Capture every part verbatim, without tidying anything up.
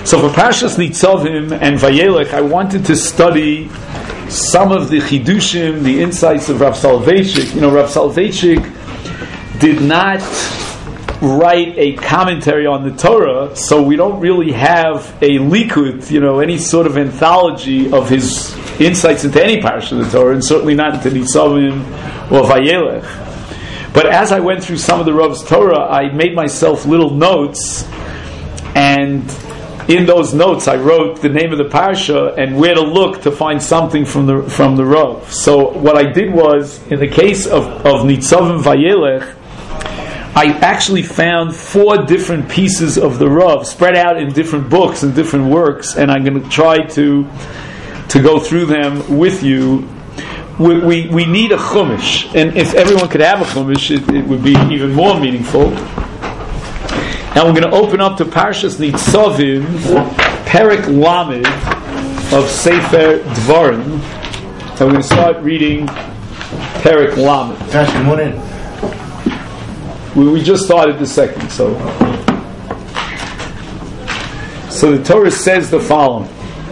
So for Parshas Nitzavim and Vayelech, I wanted to study some of the chidushim, the insights of Rav Soloveitchik. You know, Rav Soloveitchik did not write a commentary on the Torah, so we don't really have a likud, you know, any sort of anthology of his insights into any parsha of the Torah, and certainly not into Nitzavim or Vayelech. But as I went through some of the Rav's Torah, I made myself little notes, and in those notes I wrote the name of the parsha and where to look to find something from the from the Rav. So what I did was, in the case of, of Nitzavim Vayelech, I actually found four different pieces of the Rav spread out in different books and different works, and I'm going to try to to go through them with you. We, we, we need a chumash, and if everyone could have a chumash, it, it would be even more meaningful. And we're going to open up to Parshas Nitzavim, Perek Lamed of Sefer Dvarim, and we're going to start reading Perek Lamed. Good morning. We, we just started the second, so so the Torah says the following: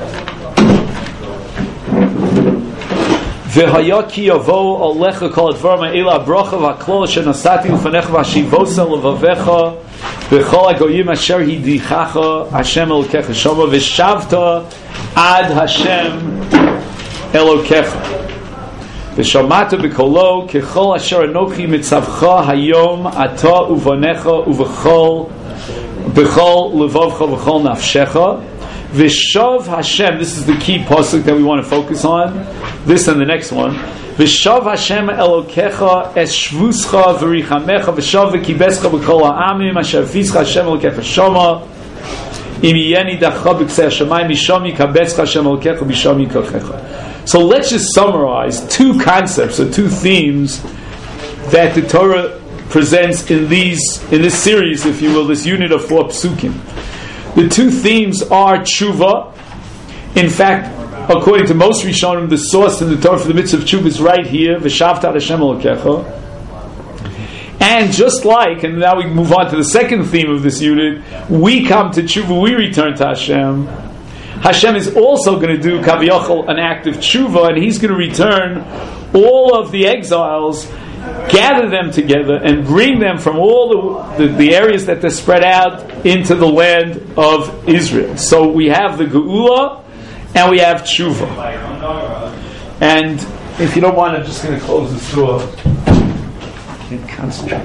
V'haya ki yavo alecha kol advarim ha'ela bracha v'klol asher nasati l'fanecha v'ashivosa levavecha v'chol hagoyim asher hidichacha Hashem Elokecha shama v'shavta ad Hashem Elokecha v'shamata b'kolo kechol asher anochi mitzavcha hayom ata uvanecha uv'chol b'chol levavcha v'chol nafshecha v'shav Hashem. This is the key pasuk that we want to focus on. This and the next one. V'shav Hashem Elokecha es shvuscha v'richamecha v'shav v'kibescha b'kol ha'amim asher v'izcha Hashem Elokecha shama im yeni dacha b'ksei hashamayim misham yikabescha Hashem Elokecha b'sham yikachecha. So let's just summarize two concepts or two themes that the Torah presents in these in this series, if you will, this unit of four psukim. The two themes are tshuva. In fact, according to most Rishonim, the source in the Torah for the mitzvah of tshuva is right here, V'shavta Hashem Elokecha. And just like, and now we move on to the second theme of this unit, we come to tshuva, we return to Hashem. Hashem is also going to do kaviyachol an act of tshuva, and He's going to return all of the exiles, gather them together, and bring them from all the, the, the areas that they're spread out into the land of Israel. So we have the Geula and we have Tshuva. And if you don't mind, I'm just going to close this door. I can't concentrate.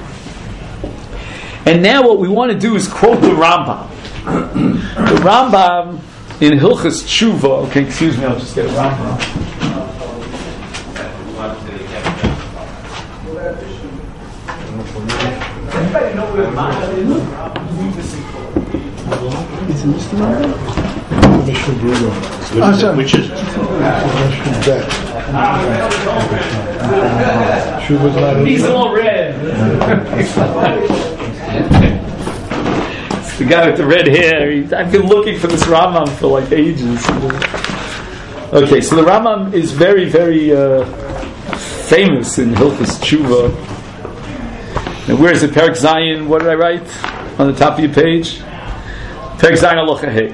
And now what we want to do is quote the Rambam. The Rambam in Hilchas Tshuva. Okay, excuse me, I'll just get a Rambam. Anybody know where Rambam is? It's in this Rambam? Which is He's all red. It's the guy with the red hair. He, I've been looking for this Rambam for like ages. Okay, so the Rambam is very, very uh, famous in Hilchas Tshuva. And where is it? Perek Zayin. What did I write on the top of your page? Perek Zayin Halacha Hey.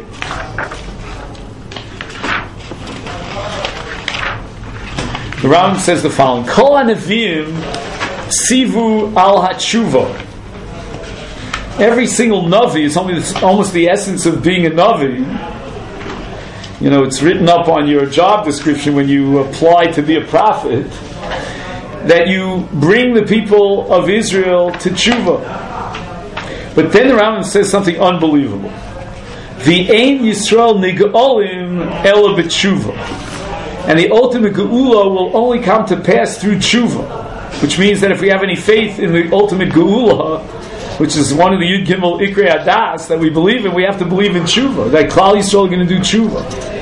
The Rambam says the following: Kol HaNeviim sivu al hatshuva. Every single navi is almost, almost the essence of being a navi. You know, it's written up on your job description when you apply to be a prophet, that you bring the people of Israel to tshuva. But then the Rambam says something unbelievable. V'ein Yisrael nig'olim ela b'tshuva. And the ultimate geula will only come to pass through tshuva, which means that if we have any faith in the ultimate geula, which is one of the Yud Gimel Ikrei Adas that we believe in, we have to believe in tshuva, that Klal Yisrael are going to do tshuva.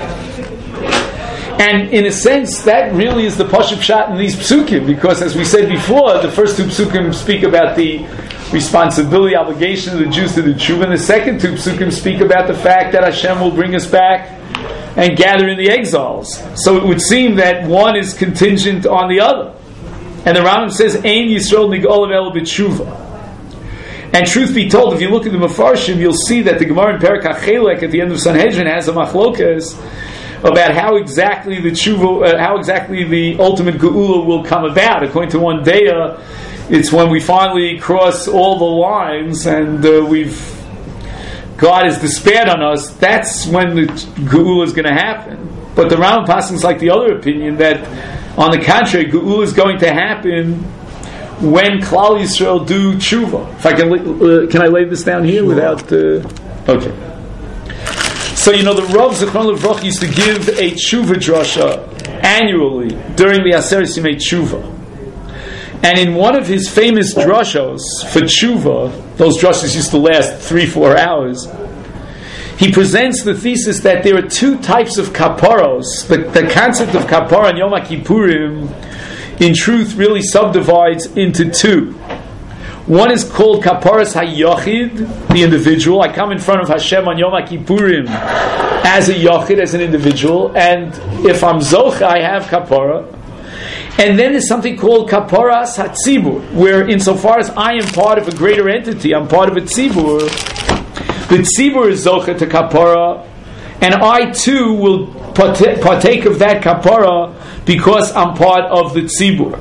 And in a sense, that really is the Pashup Pshat in these psukim, because as we said before, the first two psukim speak about the responsibility, obligation of the Jews to do tshuva, and the second two psukim speak about the fact that Hashem will bring us back and gather in the exiles. So it would seem that one is contingent on the other. And the Rambam says, Ein Yisrael nig'olav el b'tshuva. And truth be told, if you look at the Mefarshim, you'll see that the Gemara in Perek HaChelek at the end of Sanhedrin has a machlokas about how exactly the tshuva, uh, how exactly the ultimate geula will come about. According to one daya, it's when we finally cross all the lines and uh, we've God has despaired on us. That's when the geula is going to happen. But the Rambam Paskin is like the other opinion that, on the contrary, geula is going to happen when Klal Yisrael do tshuva. If I can, uh, can I lay this down here without? Uh, okay. So you know the Rav Zichron Levrach used to give a tshuva drasha annually during the Aseret Yimei Tshuva, and in one of his famous drashos for tshuva, those drashos used to last three, four hours. He presents the thesis that there are two types of kaparos. The, the concept of kapara and Yom Kippurim, in truth, really subdivides into two. One is called kaparas hayochid, the individual. I come in front of Hashem on Yom Kippurim as a yochid, as an individual, and if I'm zocha, I have kapara. And then there's something called kaparas hatzibur, where insofar as I am part of a greater entity, I'm part of a tzibur, the tzibur is zocha to kapara, and I too will partake of that kapara because I'm part of the tzibur.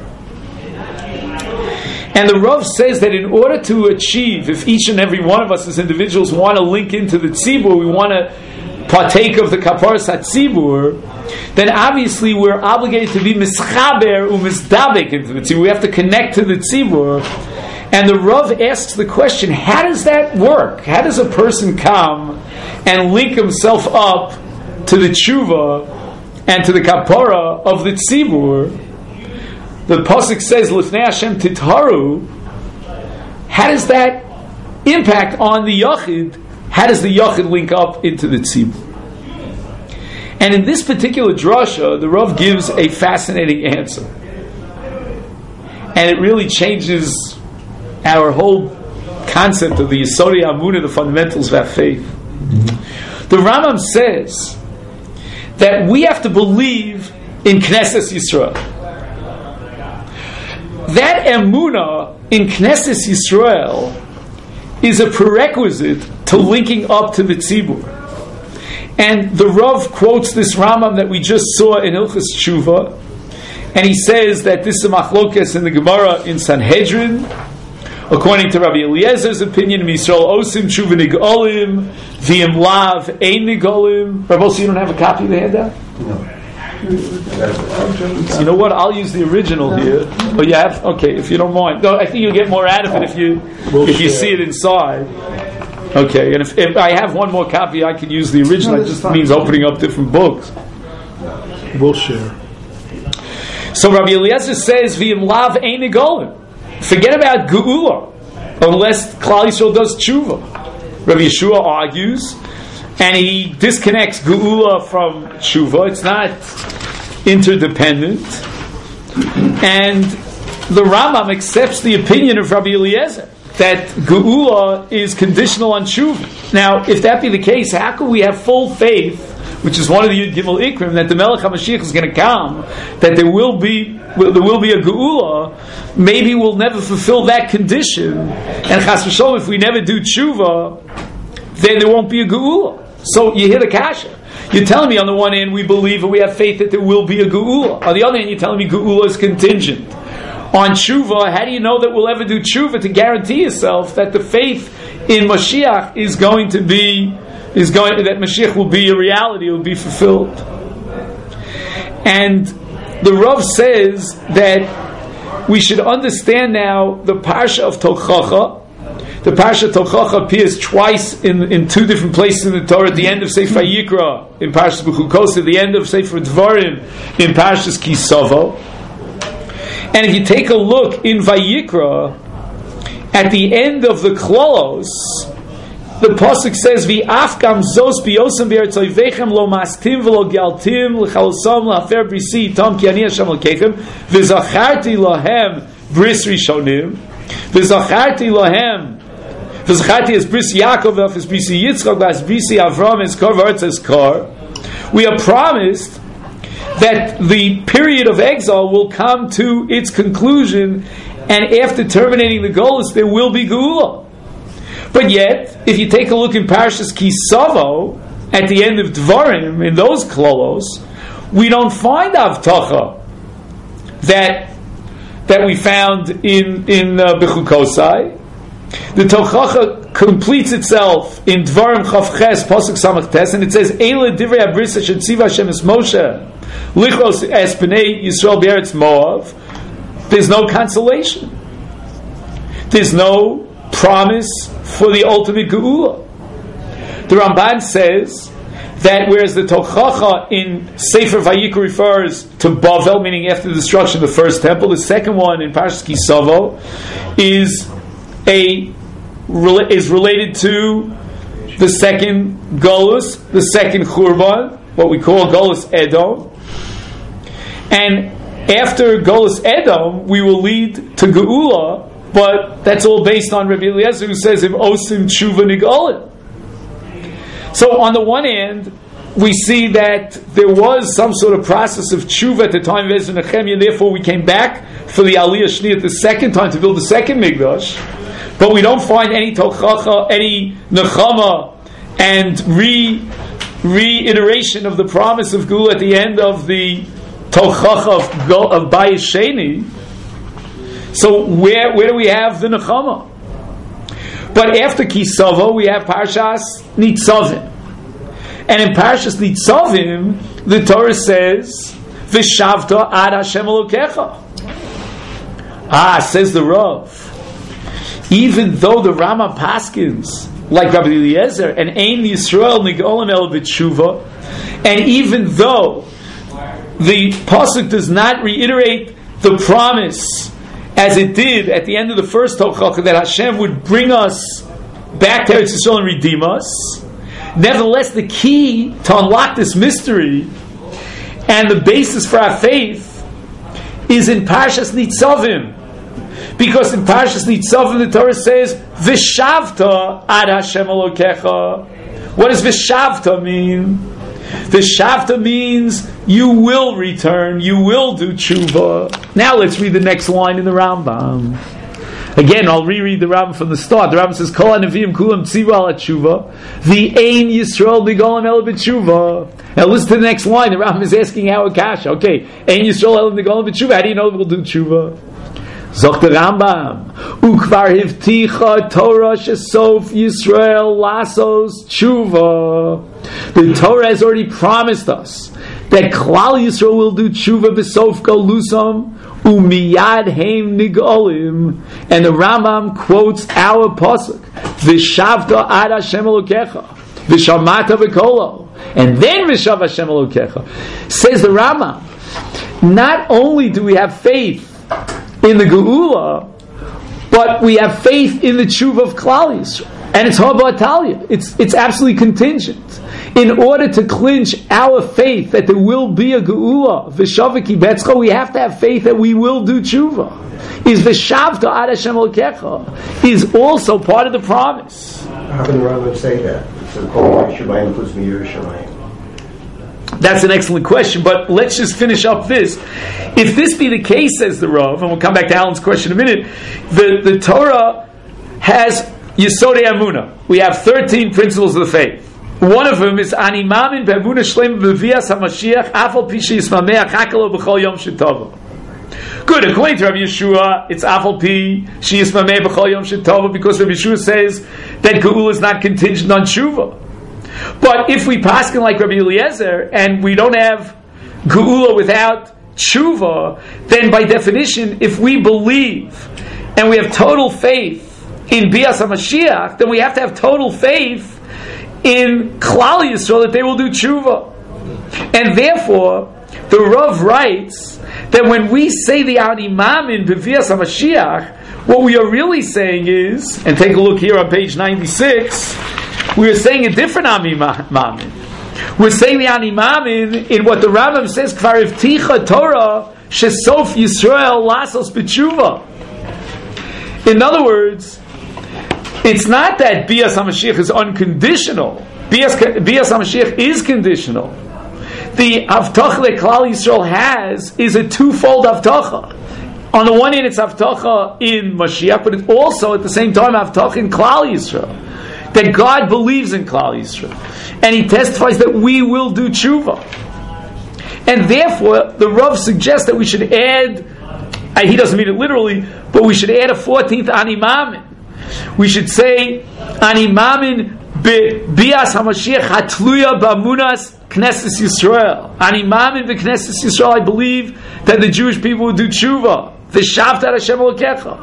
And the Rav says that in order to achieve, if each and every one of us as individuals want to link into the tzibur, we want to partake of the kaparas hatzibur, then obviously we're obligated to be mischaber u'misdabek into the tzibur. We have to connect to the tzibur. And the Rav asks the question, how does that work? How does a person come and link himself up to the tshuva and to the kapara of the tzibur? The pasuk says, Lifnei Hashem titharu. How does that impact on the yachid? How does the yachid link up into the tzibur? And in this particular drasha, the Rav gives a fascinating answer. And it really changes our whole concept of the Yesodei Amunah, the fundamentals of our faith. Mm-hmm. The Rambam says that we have to believe in Knesset Yisrael. That Emunah in Knesset Yisrael is a prerequisite to linking up to the Tzibur. And the Rav quotes this Rambam that we just saw in Hilchos Tshuva, and he says that this is a machlokes in the Gemara in Sanhedrin. According to Rabbi Eliezer's opinion, Yisrael osim tshuva nigolim, v'im lav ein nigolim. Rabbi, so you don't have a copy of the handout? No. So you know what? I'll use the original here. But you have, okay, if you don't mind. No, I think you'll get more out of it if you we'll if you share. See it inside. Okay, and if, if I have one more copy, I can use the original. No, it just fine. Means opening up different books. We'll share. So Rabbi Eliezer says, v'im lav ein nigolim. Forget about geula, unless Klal Yisrael does tshuva. Rabbi Yeshua argues, and he disconnects geula from tshuva. It's not interdependent. And the Rambam accepts the opinion of Rabbi Eliezer that geula is conditional on tshuva. Now, if that be the case, how can we have full faith, which is one of the Yud Gimel Ikrim, that the Melech HaMashiach is going to come, that there will be there will be a geula? Maybe we'll never fulfill that condition, and Chas v'Sholom, if we never do tshuva, then there won't be a geula. So you hear the kasha. You're telling me on the one hand we believe and we have faith that there will be a geula. On the other hand, you're telling me geula is contingent on tshuva. How do you know that we'll ever do tshuva to guarantee yourself that the faith in Mashiach is going to be is going that Mashiach will be a reality, it will be fulfilled? And the Rav says that we should understand now the parsha of Tochacha. The parsha of Tochacha appears twice in, in two different places in the Torah. At the end of Sefer Yikra in Parshas Bechukos, at the end of Sefer Dvarim in Parshas Ki Savo. And if you take a look in Vayikra, at the end of the Klolos, the pasuk says, "V'afkam zos biyosam b'ertzoyvechem lo mastim v'lo galtim l'chalosam l'hafer brisi tom ki ani Hashem l'keichem v'zacharti lohem bris rishonim v'zacharti lohem v'zacharti es bris Yaakov v'es brisi Yitzchak v'es brisi Avram es kor v'artz es kor." We are promised that the period of exile will come to its conclusion, and after terminating the Golus, there will be Geula. But yet, if you take a look in Parshas Kisavo, at the end of Dvarim, in those klolos, we don't find Avtacha that that we found in in uh, Bechukosai. The Tochacha completes itself in Dvarim Chavches Pasuk Samach Tes, and it says, "Eila divrei habrisa shetziva Hashem es Moshe lichos es bnei Yisrael be'eretz Moav." There's no consolation. There's no promise for the ultimate Geula. The Ramban says that whereas the Tochacha in Sefer Vayikra refers to Bavel, meaning after the destruction of the first temple, the second one in Parshas Kisavo is a is related to the second Golus, the second Churban, what we call Golus Edom. And after Golus Edom, we will lead to Geula, but that's all based on Rabbi Eliezer, who says, Im Osim Tshuva Nigolim. So on the one hand, we see that there was some sort of process of tshuva at the time of Ezra Nehemiah, and therefore we came back for the Aliyah Shniyah the second time to build the second Mikdash, but we don't find any Tochacha, any Nechama, and re reiteration of the promise of Gula at the end of the Tochacha of, of Bayis Sheni. So where where do we have the Nechama? But after Kisavo, we have Parshas Nitzavim. And in Parshas Nitzavim, the Torah says, V'shavta ad Hashem Elokecha. Ah, says the Rav. Even though the Rama Paskins, like Rabbi Eliezer, and Ein Yisrael Nigolim El B'tshuva, and even though the Pasuk does not reiterate the promise as it did at the end of the first Tochacha that Hashem would bring us back to Eretz Yisrael and redeem us, nevertheless, the key to unlock this mystery and the basis for our faith is in Parshas Nitzavim. Because in Parshas Nitzavim the Torah says, V'shavta ad Hashem Elokecha. What does V'shavta mean? V'shavta means you will return, you will do tshuva. Now let's read the next line in the Rambam. Again, I'll reread the Rambam from the start. The Rambam says, Kol HaNeviim kulam tzivu ala tshuva, v'ein Yisrael nigolim el b'tshuva. Now listen to the next line. The Rambam is asking how a kasha. Okay, ein Yisrael el nigolim b'tshuva. How do you know we'll do tshuva? Zok the Rambam, ukvar hivticha Torah shesof Yisrael lasos tshuva. The Torah has already promised us that Klal Yisrael will do tshuva b'sof galusam umiyad heim nigolim. And the Rambam quotes our pasuk, V'shavta ad Hashem Elokecha, V'shamata v'kolo, and then V'shav Hashem Elokecha. Says the Rambam, not only do we have faith in the Geula, but we have faith in the tshuva of Klal Yisrael. And it's Haba Atalia. It's it's absolutely contingent. In order to clinch our faith that there will be a Geula, V'shavaki Betzcha, we have to have faith that we will do tshuva. Is V'shavta ad Hashem Elokecha is also part of the promise. How can the Rambam say that? So Kol Shemayim includes Meir Shemayim. That's an excellent question, but let's just finish up this. If this be the case, says the Rav, and we'll come back to Alan's question in a minute, the, the Torah has Yesodei Amunah. We have thirteen principles of the faith. One of them is Ani Mamin Be'amunah Shleim B'Vias HaMashiach Afal Pi She'yismameach Hakalo B'chol Yom Shetova. Good, according to Rabbi Yeshua, it's Afal Pi She'yismameach B'chol Yom Shetova, because Rabbi Yeshua says that Geula is not contingent on Tshuva. But if we paskin like Rabbi Eliezer and we don't have Geula without Tshuva, then by definition, if we believe and we have total faith in Bias HaMashiach, then we have to have total faith in Klal Yisrael that they will do Tshuva. And therefore, the Rav writes that when we say the Ani Mamin B'Vias HaMashiach, what we are really saying is, and take a look here on page ninety-six, we are saying a different Ani Mamin. We're saying the Ani Mamin in what the Rambam says, Kvar Hivticha Torah Shesof Yisrael Lasos B'Tshuva. In other words, it's not that Bias HaMashiach is unconditional. Bias, Bias HaMashiach is conditional. The Avtach that Klal Yisrael has is a twofold Avtacha. On the one hand, it's Havtacha in Mashiach, but it's also at the same time Havtacha in Klal Yisrael. That God believes in Klal Yisrael. And He testifies that we will do tshuva. And therefore, the Rav suggests that we should add, uh, he doesn't mean it literally, but we should add a fourteenth Ani Mamin. We should say, Ani Mamin bias HaMashiach hatluya ba'amunas Knesset Yisrael. Ani Mamin b'Knesset Yisrael, I believe that the Jewish people will do tshuva. V'shavta ad Hashem Elokecha.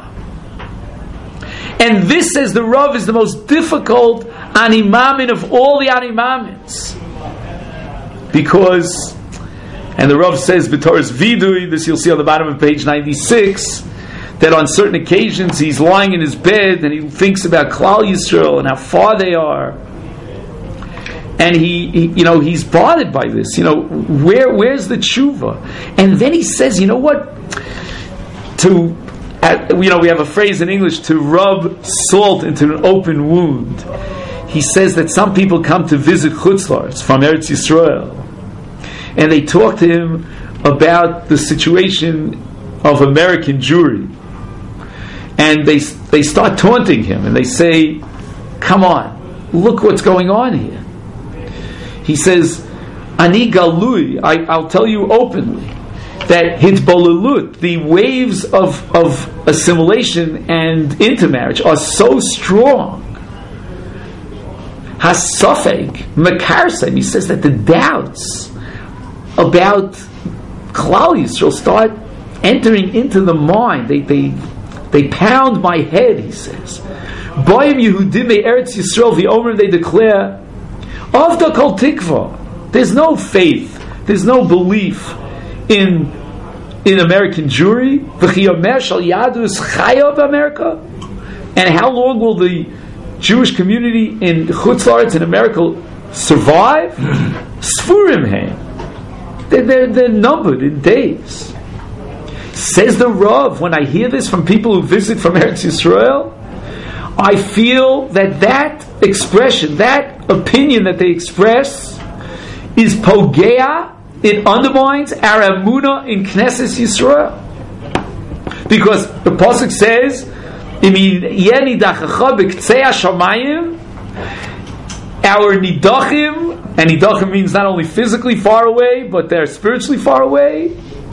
And this, says the Rav, is the most difficult Ani Mamin of all the Ani Mamins. Because, and the Rav says, B'Torah's Vidui, this you'll see on the bottom of page ninety-six, that on certain occasions he's lying in his bed and he thinks about Klal Yisrael and how far they are. And he, he, you know, he's bothered by this. You know, where, where's the tshuva? And then he says, you know what? To, uh, you know, we have a phrase in English, to rub salt into an open wound. He says that some people come to visit Chutz La'aretz from Eretz Yisrael, and they talk to him about the situation of American Jewry, and they they start taunting him, and they say, "Come on, look what's going on here." He says, "Ani galui, I, I'll tell you openly that hitbolalut, the waves of of assimilation and intermarriage are so strong. Hasafek mekarsem." He says that the doubts about Klal Yisrael start entering into the mind. They they they pound my head. He says, "Boyim Yehudim Eretz Yisrael v'Omer," they declare, "Avda kol tikva." There's no faith. There's no belief in in American Jewry. V'chiyomer shal yadus chaya b'Amerika. And how long will the Jewish community in Chutz La'aretz in America survive? Sfurim heim. They're, they're, they're numbered in days. Says the Rav, when I hear this from people who visit from Eretz Yisrael, I feel that that expression, that opinion that they express, is pogea, it undermines our emunah in Knesset Yisrael. Because the Pasuk says, our nidachim, and nidachim means not only physically far away, but they're spiritually far away.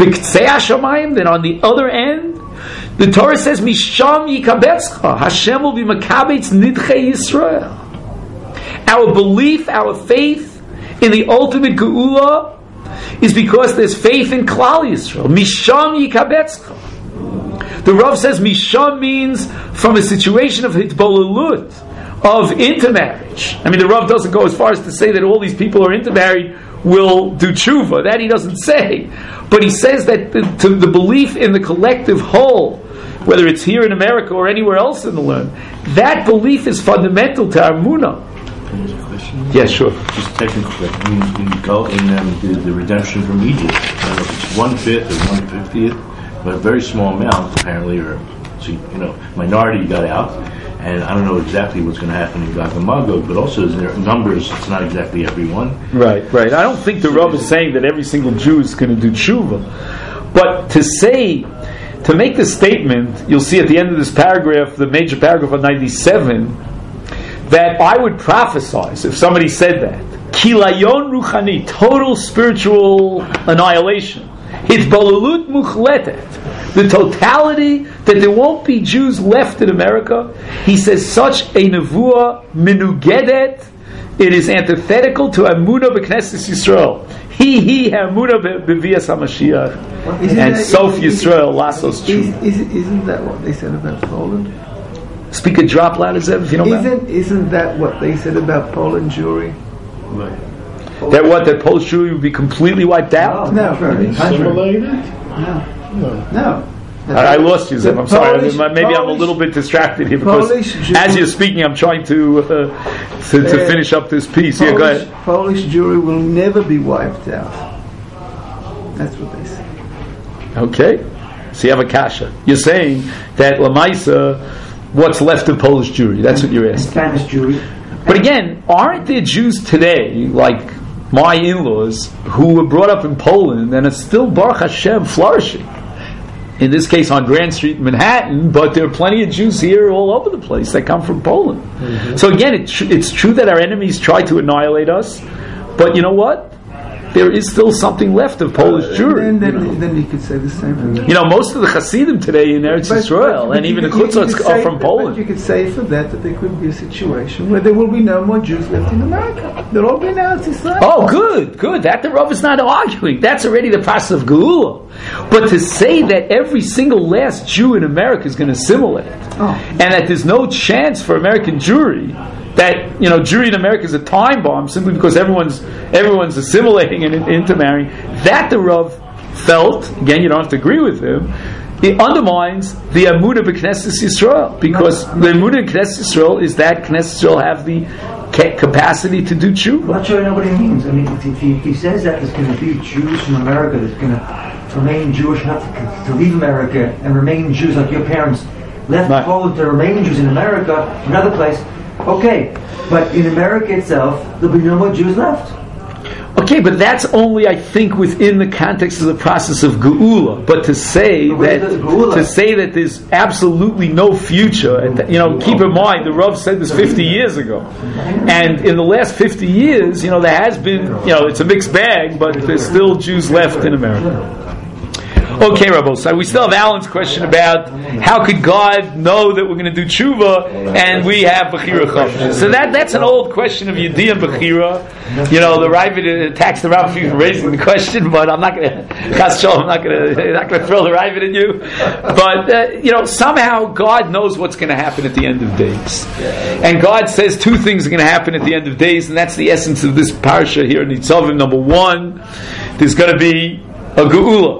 Then on the other end, the Torah says, Misham yikabetzcha, Hashem will be makabetz nidchei Yisrael. Our belief, our faith in the ultimate geula is because there's faith in Klal Yisrael. Misham yikabetzcha. The Rav says Misham means from a situation of hitbolalut, of intermarriage. I mean, the Rav doesn't go as far as to say that all these people who are intermarried will do tshuva. That he doesn't say. But he says that the, to the belief in the collective whole, whether it's here in America or anywhere else in the world, that belief is fundamental to our emunah. Question? Yeah, sure. Just technically, when you go in um, the, the redemption from Egypt, I don't know if it's one fifth or one fiftieth, but a very small amount apparently, or so you know, minority got out, and I don't know exactly what's going to happen in Gog and Magog, but also there are numbers. It's not exactly everyone. Right, right. I don't think the Rav is saying that every single Jew is going to do tshuva, but to say, to make the statement, you'll see at the end of this paragraph, the major paragraph of ninety-seven, that I would prophesize if somebody said that. Kilayon ruchani, total spiritual annihilation. Hitbolalut muchletet, the totality that there won't be Jews left in America. He says such a nevuah minugedet, it is antithetical to Emunah b'Knesset Yisrael. He he Emunah b'Vias HaMashiach, and Sof Yisrael lasos tshuva. Isn't that what they said about Poland? Speak a drop louder, Zev, if you don't mind. Isn't isn't that what they said about Poland Jewry? Right. That what, that Polish Jewry would be completely wiped out? No, no, Assimilated? no, no. I, I lost you, Zev. I'm sorry. Polish, Maybe Polish, I'm a little bit distracted here because as you're speaking, I'm trying to uh, to, to uh, finish up this piece. Polish, Yeah, go ahead. Polish Jewry will never be wiped out. That's what they say. Okay, so you have a kasha. You're saying that Lamaisa, what's left of Polish Jewry? That's what you're asking. Spanish Jewry. But again, aren't there Jews today, like my in-laws, who were brought up in Poland and are still, Baruch Hashem, flourishing? in this case on Grand Street in Manhattan, but there are plenty of Jews here all over the place that come from Poland. Mm-hmm. So again, it tr- it's true that our enemies try to annihilate us, but you know what? There is still something left of Polish uh, Jewry. And then, you know? then you could say the same for that. You know, most of the Hasidim today in Eretz but, Yisrael, but, but and even the could, Chutzos are from but, Poland. But you could say for that that there could be a situation where there will be no more Jews left in America. They'll all be in Eretz Yisrael. Oh, good, good. That the Rav is not arguing. That's already the process of Geula. But to say that every single last Jew in America is going to assimilate, oh. and that there's no chance for American Jewry, that, you know, Jewry in America is a time bomb simply because everyone's everyone's assimilating and in, intermarrying, that the Rav felt, again, you don't have to agree with him, it undermines the Amunah b'Knesset Yisrael, because no, no. the Amunah in Knesset Yisrael is that Knesset Yisrael have the ca- capacity to do tshuva. I'm not sure I know what he means. I mean, if he, if he says that there's going to be Jews from America that's going to remain Jewish enough to, to leave America and remain Jews like your parents left right. Poland to remain Jews in America, another place, okay, but in America itself, there'll be no more Jews left. Okay, but that's only, I think, within the context of the process of Geula. But to say that to say that there's absolutely no future, and that, you know, keep in mind the Rav said this fifty years ago, and in the last fifty years, you know, there has been, you know, it's a mixed bag, but there's still Jews left in America. Okay, Rabbi, so we still have Alan's question about how could God know that we're going to do tshuva and we have Bechira Chofsh. So that that's an old question of Yediyah and Bechira. You know, the Ravid attacks the Rav for raising the question, but I'm not going to, I'm not going to, not going to throw the Ravid at you. But uh, you know, somehow God knows what's going to happen at the end of days, and God says two things are going to happen at the end of days, and that's the essence of this parsha here in Nitzavim. Number one, there's going to be a geula.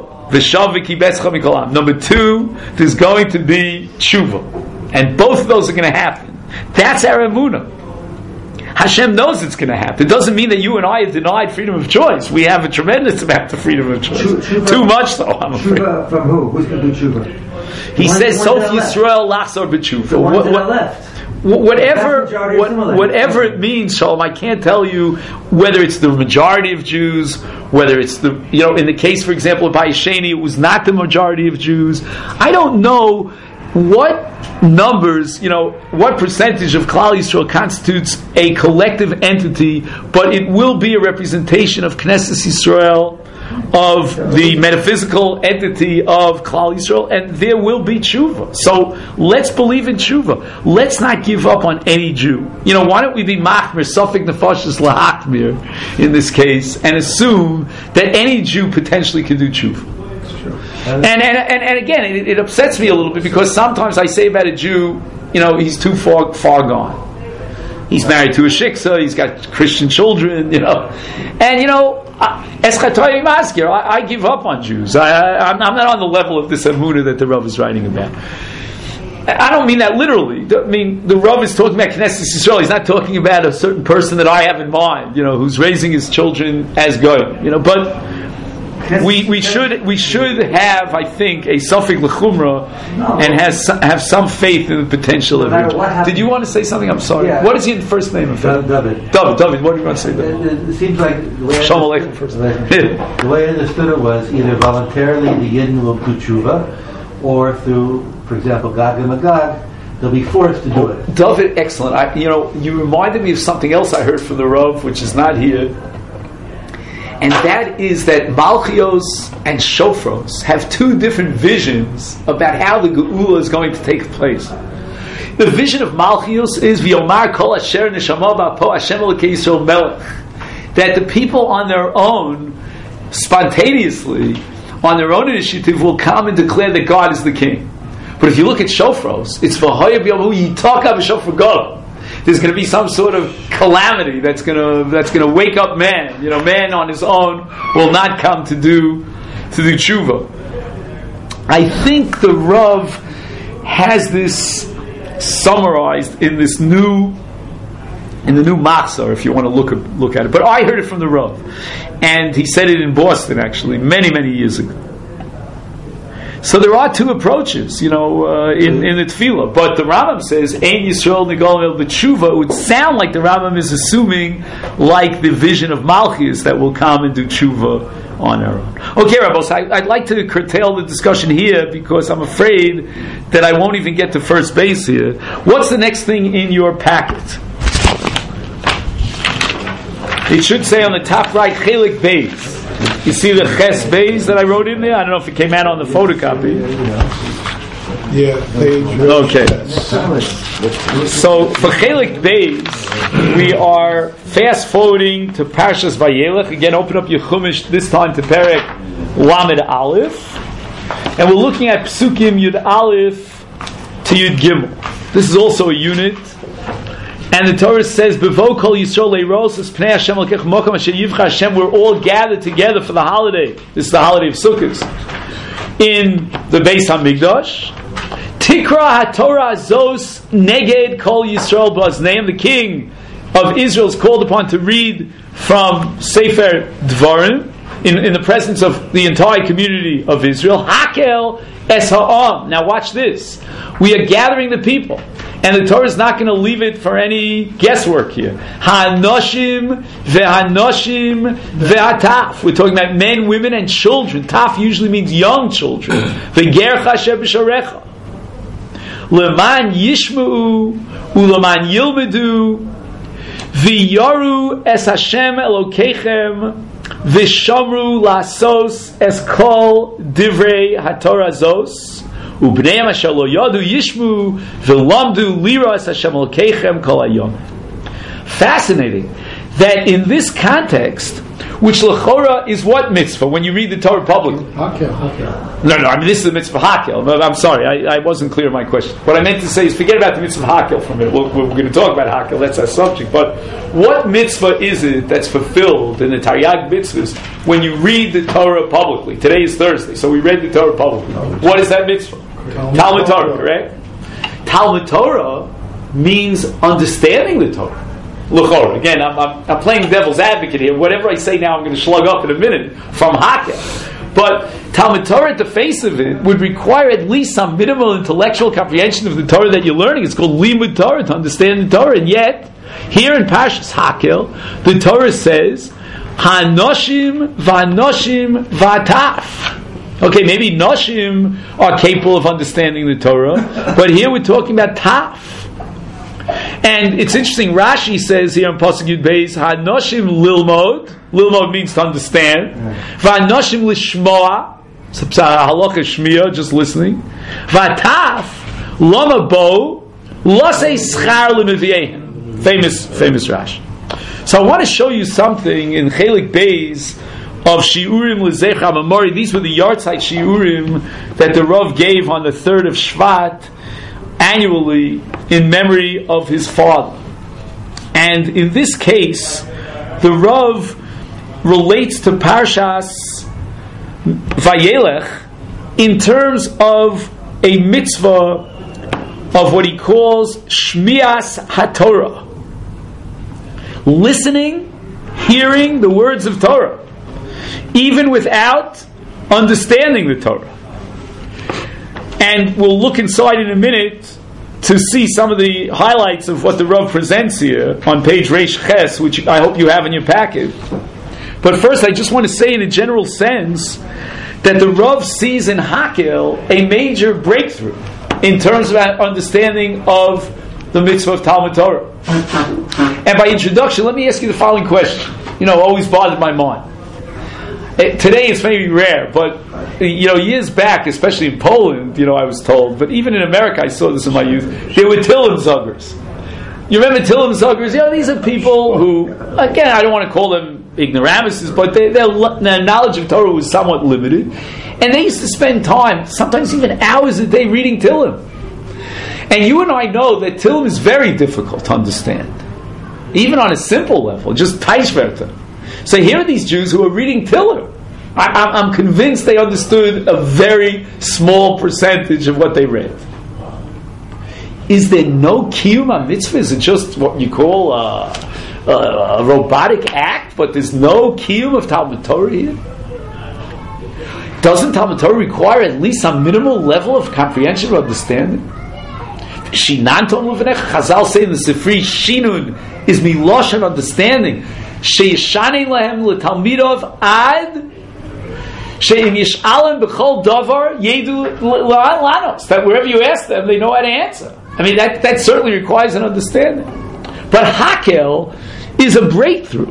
Number two, there's going to be tshuva, and both of those are going to happen. That's our emunah. Hashem knows it's going to happen. It doesn't mean that you and I have denied freedom of choice. We have a tremendous amount of freedom of choice. Tshuva, Too much, though. I'm afraid. Tshuva from who? Who's going to do tshuva? He one, says, "Sof Yisrael lachzor b'tshuva." The ones that are left. Whatever, what, whatever it means, Shalom, I can't tell you whether it's the majority of Jews, whether it's the, you know, in the case, for example, of Bayesheni, it was not the majority of Jews. I don't know what numbers, you know, what percentage of Klal Yisrael constitutes a collective entity, but it will be a representation of Knesset Yisrael, of the metaphysical entity of Klal Yisrael, and there will be tshuva. So let's believe in tshuva. Let's not give up on any Jew. You know, why don't we be machmir, safek nefashos lahachmir in this case, and assume that any Jew potentially can do tshuva? And, and and and again, it, it upsets me a little bit because sometimes I say about a Jew, you know, he's too far far gone. He's married to a shiksa. He's got Christian children, you know, and you know, eschatoy maskir. I, I give up on Jews. I, I, I'm not on the level of this emunah that the Rav is writing about. I don't mean that literally. I mean the Rav is talking about Knesset Yisrael. He's not talking about a certain person that I have in mind, you know, who's raising his children as goyim, you know, but. We we should we should have, I think, a safek l'chumra no. and has have some faith in the potential no of it. Did you want to say something? I'm sorry. Yeah. What is your first name? Of David. David. David. What do you want to say? It, it, it seems like the way, Shalom Aleichem first. The way I understood it was either voluntarily the Yidden will do tshuva, or through, for example, Gog and Magog, they'll be forced to do it. David, excellent. I, you know, you reminded me of something else I heard from the Rav, which is not here. And that is that Malchios and Shofros have two different visions about how the Geula is going to take place. The vision of Malchios is V'yomar kol asher neshama ba'po Hashem Elokei Yisrael melech, that the people on their own, spontaneously, on their own initiative, will come and declare that God is the king. But if you look at Shofros, it's V'hoyev Yomu Yitaka B'Shofar Gadol. There's going to be some sort of calamity that's going to that's going to wake up man. You know, man on his own will not come to do to do tshuva. I think the Rav has this summarized in this new in the new Machzor, if you want to look at, look at it. But I heard it from the Rav, and he said it in Boston actually many many years ago. So there are two approaches, you know, uh, in, in the tefillah. But the Rambam says, Ein Yisrael Nigol El B'tshuva. It would sound like the Rambam is assuming, like the vision of Malchus, that will come and do tshuva on our own. Okay, Rabbos, I, I'd like to curtail the discussion here because I'm afraid that I won't even get to first base here. What's the next thing in your packet? It should say on the top right, Chelik Beis. You see the Ches Beis that I wrote in there? I don't know if it came out on the photocopy. Yeah, page. Okay. So for Chelik Beis, we are fast forwarding to Parshas Vayelech. Again, open up your Chumash, this time to Perek Lamed Aleph. And we're looking at Psukim Yud Aleph to Yud Gimel. This is also a unit. And the Torah says, "Bevo kol Yisrael leiros es pnei Hashem lekech mokom asher yivcha Hashem." We're all gathered together for the holiday. This is the holiday of Sukkot in the Beis Hamikdash. Tikra haTorah zos neged kol Yisrael b'azneim. The king of Israel is called upon to read from Sefer Dvarim in, in the presence of the entire community of Israel. Hakel es ha'am. Now watch this. We are gathering the people. And the Torah is not going to leave it for any guesswork here. Ha'anoshim ve'hanoshim ve'ataf. We're talking about men, women, and children. Taf usually means young children. Ve'gercha asher b'sharecha. Leman yishma'u uleman yilmedu v'yaru es Hashem Elokeichem v'shamru lasos es kol divrei haTorah zos. Ubnei asher lo yadu yishmu v'lamdu liras Hashem Elokeichem kol hayom. Fascinating that in this context, which l'chora is what mitzvah when you read the Torah publicly? Hakel, hakel. No, no. I mean this is the mitzvah hakel. I'm sorry, I, I wasn't clear in my question. What I meant to say is forget about the mitzvah hakel for a minute. We're, we're going to talk about hakel. That's our subject. But what mitzvah is it that's fulfilled in the Taryag mitzvahs when you read the Torah publicly? Today is Thursday, so we read the Torah publicly. What is that mitzvah? Talmud Torah, correct? Talmud Torah means understanding the Torah. L'chora. Again, I'm, I'm, I'm playing devil's advocate here. Whatever I say now, I'm going to slug up in a minute from Hakel. But Talmud Torah, at the face of it, would require at least some minimal intellectual comprehension of the Torah that you're learning. It's called Limud Torah, to understand the Torah. And yet, here in Parshas Hakel, the Torah says, Hanoshim v'anoshim v'ataf. Okay, maybe Noshim are capable of understanding the Torah, but here we're talking about Taf. And it's interesting, Rashi says here in Pasuk Yud Beis, Hanoshim lilmod. Lilmod means to understand. V'anoshim lishmoa. Halacha shmiya, just listening. V'ataf lama bo losei schar l'meviehem. Famous, famous Rashi. So I want to show you something in Chelik Beis of Shiurim L'Zecha Mamori. These were the yahrzeit Shiurim that the Rav gave on the third of Shvat annually in memory of his father. And in this case, the Rav relates to Parshas Vayelech in terms of a mitzvah of what he calls Shmias HaTorah. Listening, hearing the words of Torah, even without understanding the Torah. And we'll look inside in a minute to see some of the highlights of what the Rav presents here on page Reish Ches, which I hope you have in your packet. But first, I just want to say in a general sense that the Rav sees in Hakel a major breakthrough in terms of understanding of the mitzvah of Talmud Torah. And by introduction, let me ask you the following question. You know, always bothered my mind. Today it's maybe rare, but you know, years back, especially in Poland, you know, I was told, but even in America, I saw this in my youth. There were Tillim Zuggers. You remember Tillim Zuggers? You know, these are people who, again, I don't want to call them ignoramuses, but they, their, their knowledge of Torah was somewhat limited, and they used to spend time, sometimes even hours a day, reading Tillim. And you and I know that Tillim is very difficult to understand, even on a simple level, just Teichwerter. So here are these Jews who are reading Tillim. I, I'm convinced they understood a very small percentage of what they read. Is there no kiyum mitzvah? Is it just what you call a, a, a robotic act, but there's no kiyum of Talmud Torah here? Doesn't Talmud Torah require at least some minimal level of comprehension or understanding? Chazal say in the Sifri, Shinun is miloshan understanding. Sheyishanin lahem letalmidov ad she'im yish'alem b'chol davar yedu lanos. That wherever you ask them, they know how to answer. I mean, that, that certainly requires an understanding. But Hakel is a breakthrough.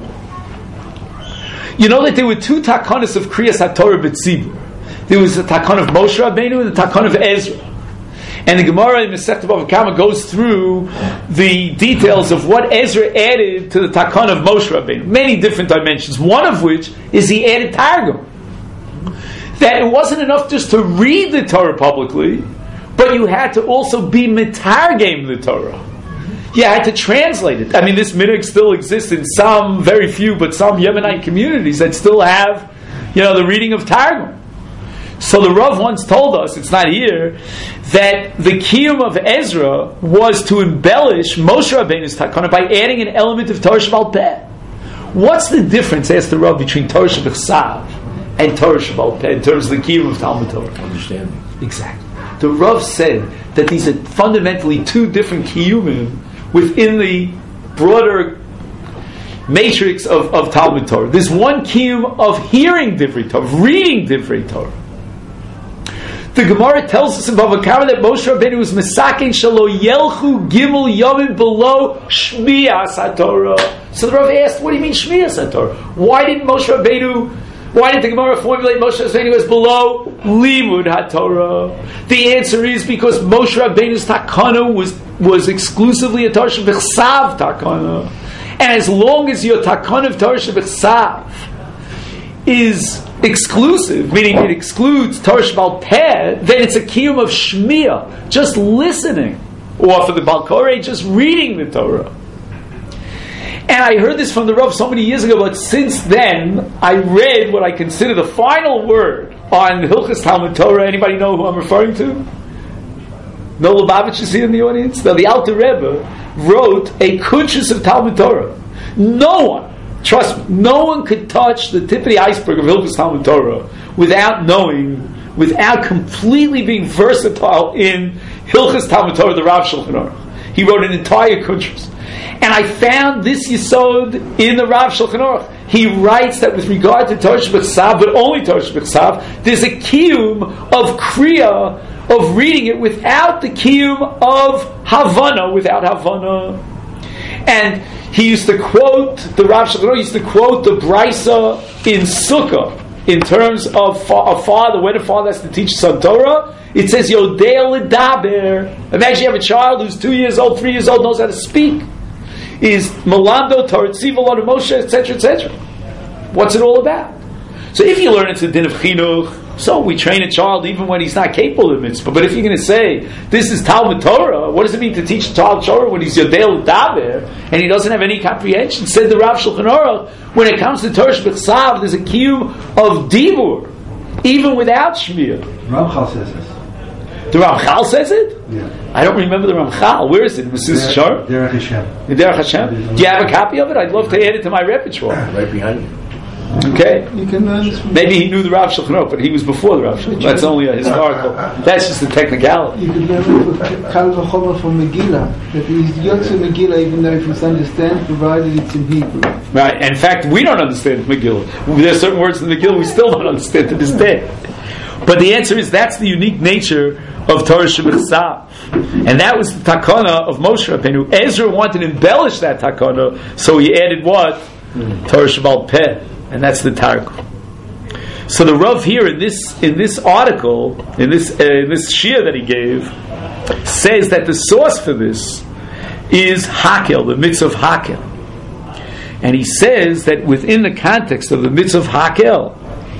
You know that there were two takanas of Kriyas HaTorah B'tzibur. There was the takon of Moshe Rabbeinu and the takon of Ezra. And the Gemara in Masechet Bava Kama goes through the details of what Ezra added to the takon of Moshe Rabbeinu. Many different dimensions. One of which is he added Targum. That it wasn't enough just to read the Torah publicly, but you had to also be mitargem the Torah. You had to translate it. I mean, this minhag still exists in some, very few, but some Yemenite communities that still have, you know, the reading of Targum. So the Rav once told us, it's not here, that the kiyum of Ezra was to embellish Moshe Rabbeinu's takana by adding an element of Torah Shebal Peh. What's the difference, asked the Rav, between Torah Shebechsav and Torah Shebal Peh in terms of the kiyum of Talmud Torah? Understanding. Exactly. The Rav said that these are fundamentally two different kiyumim within the broader matrix of, of Talmud Torah. There's one kiyum of hearing Divrei Torah, of reading Divrei Torah. The Gemara tells us in Bava Kama that Moshe Rabbeinu was mesaken shelo yelchu gimel yomim below shmiyas haTorah. So the Rav asked, what do you mean shmiyas haTorah? Why didn't Moshe Rabbeinu, why did the Gemara formulate Moshe Rabbeinu as below limud haTorah? The answer is because Moshe Rabbeinu's takana was, was exclusively a Torah shebechsav takana. And as long as your takana of Torah shebechsav is exclusive, meaning it excludes Torah Shebal Peh, then it's a kiyum of shmiyah, just listening, or for the Baal Koreh, just reading the Torah. And I heard this from the Rav so many years ago, but since then I read what I consider the final word on Hilchos Talmud Torah. Anybody know who I'm referring to? No Lubavitch is here in the audience? No, the Alter Rebbe wrote a Kunshus of Talmud Torah. No one, trust me, no one could touch the tip of the iceberg of Hilchos Talmud Torah without knowing, without completely being versatile in Hilchos Talmud Torah, the Rav Shulchan Aruch. He wrote an entire Kunshus. And I found this Yisod in the Rav Shulchan Aruch. He writes that with regard to Torah Shebechsav, but only Torah Shebechsav, there's a kiyum of Kriya, of reading it without the kiyum of Havana, without Havana. And he used to quote, the Rav Shulchan Aruch used to quote the Brisa in Sukkah, in terms of fa- a father, when a father has to teach son Torah, it says, Yodei L'daber. Imagine you have a child who's two years old, three years old, knows how to speak. Is Malando, Torah Tziva, Lord Moshe, et cetera, et cetera. What's it all about? So if you learn it's a din of chinuch, so we train a child even when he's not capable of mitzvah. But if you're going to say, this is Talmud Torah, what does it mean to teach a child Torah when he's Yodei L'daber, and he doesn't have any comprehension? Said the Rav Shulchan Aruch, when it comes to Torah Shebechsav, there's a kiyum of Dibur, even without Shmiyah. Ramchal says this. The Ramchal says it? Yeah. I don't remember the Ramchal. Where is it? Mister Shar? Derech Hashem. Derech Hashem? Do you have a copy of it? I'd love to add it to my repertoire. Right behind you. Okay. You can learn this from Maybe he knew the Rav Shulchan Aruch, but he was before the Rav Shulchan Aruch. That's only a historical. That's just a technicality. You can learn it with Kal V'chomer from Megillah, that he's Yotze Megillah even though he misunderstands, provided it's in Hebrew. Right. In fact, we don't understand Megillah. There are certain words in the Megillah we still don't understand to this day. But the answer is that's the unique nature of Torah Shebechsav. And that was the takana of Moshe Rabbeinu. Ezra wanted to embellish that takana, so he added what? Mm. Torah Shebal Peh. And that's the Targum. So the Rav here in this in this article, in this uh, in this shir that he gave, says that the source for this is Hakel, the mitzvah of Hakel. And he says that within the context of the mitzvah of Hakel,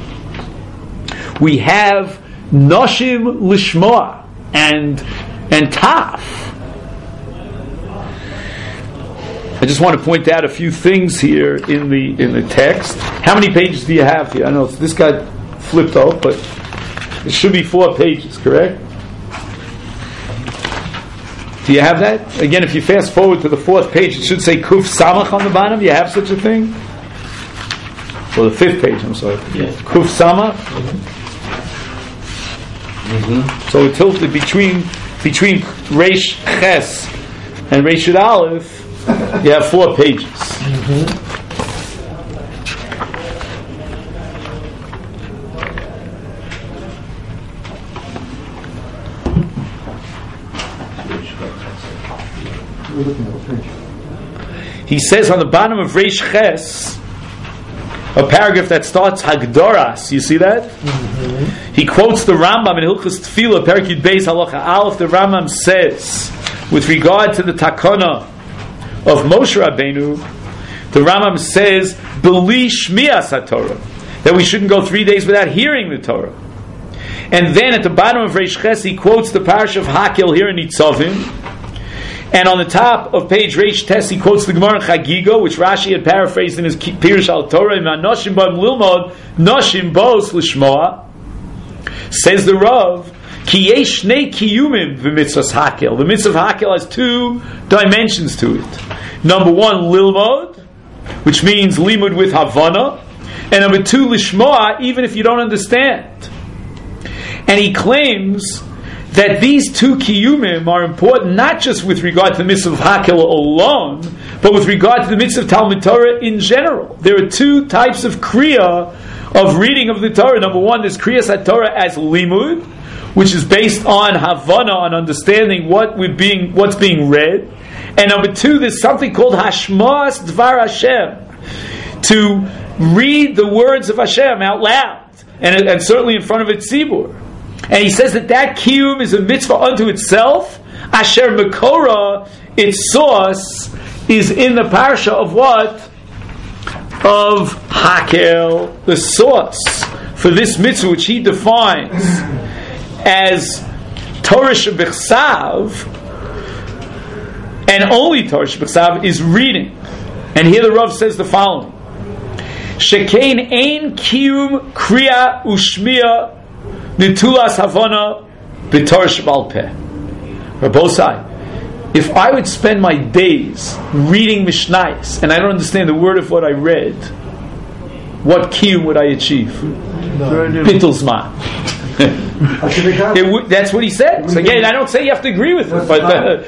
we have Noshim Lishmoa and and Taf. I just want to point out a few things here in the in the text. How many pages do you have here? I don't know if this got flipped out, but it should be four pages, correct? Do you have that? Again, if you fast forward to the fourth page, it should say Kuf Samach on the bottom. Do you have such a thing? Well, the fifth page, I'm sorry. Yes. Kuf Samach. Mm-hmm. Mm-hmm. So we're tilted between between Reish Ches and Reish Yud Aleph. You have four pages. Mm-hmm. He says on the bottom of Reish Ches, a paragraph that starts Hagdoras. You see that? Mm-hmm. He quotes the Rambam in Hilchos Tefillah, Perek Yud Beis Halacha Aleph. The Rambam says, with regard to the takana of Moshe Rabbeinu, the Rambam says, B'li Shmias HaTorah, that we shouldn't go three days without hearing the Torah. And then at the bottom of Reish Ches, he quotes the parish of Hakel here in Nitzavim. And on the top of page Reish Tes, he quotes the Gemara in Chagiga, which Rashi had paraphrased in his Pirush al Torah, Noshim Ba'im Lilmod, Noshim Bos Lishmoa. Says the Rav, Ki yesh shnei kiyumim v'mitzvahs Hakel. The mitzvah of Hakel has two dimensions to it. Number one, Lilmod, which means limud with Havana. And number two, Lishmoa, even if you don't understand. And he claims that these two kiyumim are important not just with regard to the mitzvah of Hakel alone, but with regard to the mitzvah of Talmud Torah in general. There are two types of kriya, of reading of the Torah. Number one, there's kriyas HaTorah as limud, which is based on Havana, on understanding what we're being, what's being read. And number two, there's something called Hashmas Dvar Hashem, to read the words of Hashem out loud, and, and certainly in front of its tzibur. And he says that that kiyum is a mitzvah unto itself. Asher Mekora, its source, is in the parsha of what? Of Hakel. The source for this mitzvah, which he defines as Torah Shebechsav, and only Torah Shebechsav, is reading. And here the Rav says the following: Shekein ein kiyum kriya ushmiya Nitulas Havana b'Torah Shebal Peh. Rabbosai, if I would spend my days reading Mishnayos and I don't understand the word of what I read, what kiyum would I achieve? Bittelzman. No. That's what he says. Again, I don't say you have to agree with it, but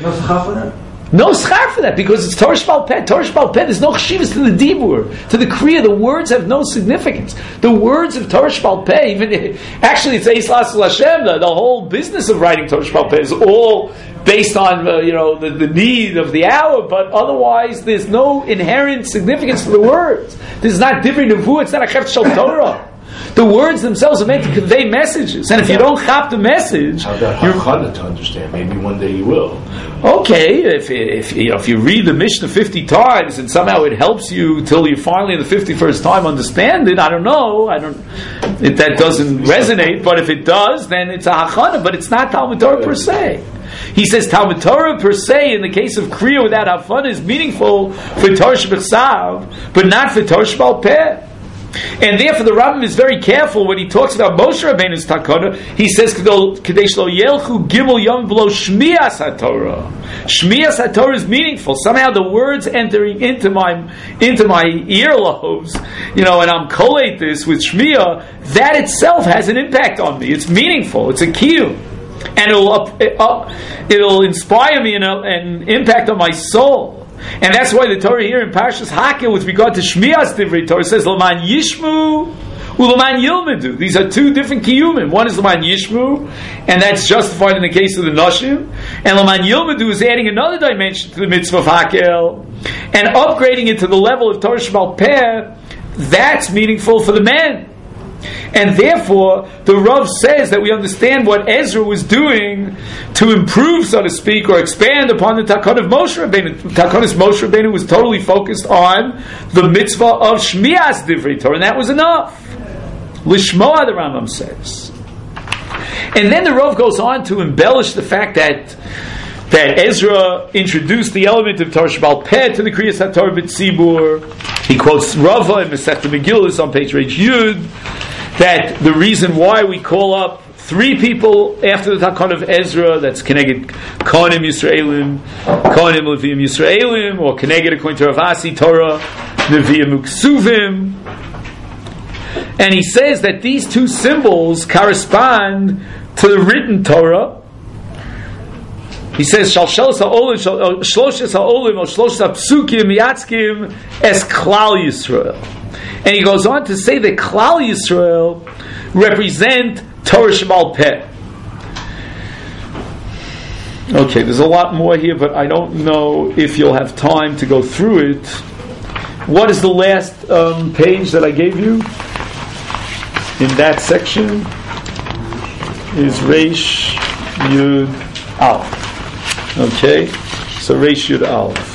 uh, no schar for that, because it's Torah Shebal Peh. Torah Shebal Peh, there's no chshivas to the dibur, to the kriya. The words have no significance. The words of Torah Shebal Peh, even actually, it's Eis Lasul Hashem. The, the whole business of writing Torah Shebal Peh is all based on uh, you know the, the need of the hour. But otherwise, there's no inherent significance to the words. This is not divrei nevuah. It's not a chef shel Torah. The words themselves are meant to convey messages, and if you don't chop the message, how about you're hachana to understand? Maybe one day you will. Okay, if if you know, if you read the Mishnah fifty times and somehow it helps you till you finally, in the fifty-first time, understand it, I don't know. I don't. If that doesn't resonate, but if it does, then it's a hachana. But it's not Talmud Torah per se. He says Talmud Torah per se, in the case of kriya without hafana, is meaningful for Torah Shebechsav, but not for Torah Shebal Peh. And therefore the Rambam is very careful when he talks about Moshe Rabbeinu's takana. He says Kadesh lo yelchu gimel yom v'lo shmias haTorah. Shmias haTorah is meaningful. Somehow the words entering into my into my earlobes, you know, and I'm collate this with shmiya. That itself has an impact on me. It's meaningful. It's a kiyum, and it'll up, it, up, it'll inspire me and, uh, and impact on my soul. And that's why the Torah here in Parshas Hakel, with regard to Shmias Divrei Torah, says L'man Yishmu u'L'man Yilmedu. These are two different kiyumim. One is L'man Yishmu, and that's justified in the case of the Noshim. And L'man Yilmedu is adding another dimension to the mitzvah of Hakel and upgrading it to the level of Torah Shebal Peh. That's meaningful for the men. And therefore, the Rav says that we understand what Ezra was doing to improve, so to speak, or expand upon the Takon of Moshe Rabbeinu. Takonis Moshe Rabbeinu was totally focused on the mitzvah of Shmias Divrei Torah, and that was enough. Lishmoa, the Rambam says. And then the Rav goes on to embellish the fact that that Ezra introduced the element of Torah Shebal Peh to the Kriyas HaTorah B'tzibur. He quotes Rava in Masechta Megillah on page Reish Yud, that the reason why we call up three people after the Takon of Ezra, that's Keneged Kohanim Yisraelim, Kohanim Leviim Yisraelim, or Keneged according to Rav Asi Torah Neviim Uksuvim. And he says that these two symbols correspond to the written Torah, he says, Shalshelos ha'olim, Shloshes ha'olim, or Shloshes ha'psukim, Yatzkim, es Klal Yisrael. And he goes on to say that Klal Yisrael represent Torah Sheba'al Peh. Okay, there's a lot more here, but I don't know if you'll have time to go through it. What is the last um, page that I gave you? In that section is Reish Yud Aleph. Okay, so Reish Yud Aleph.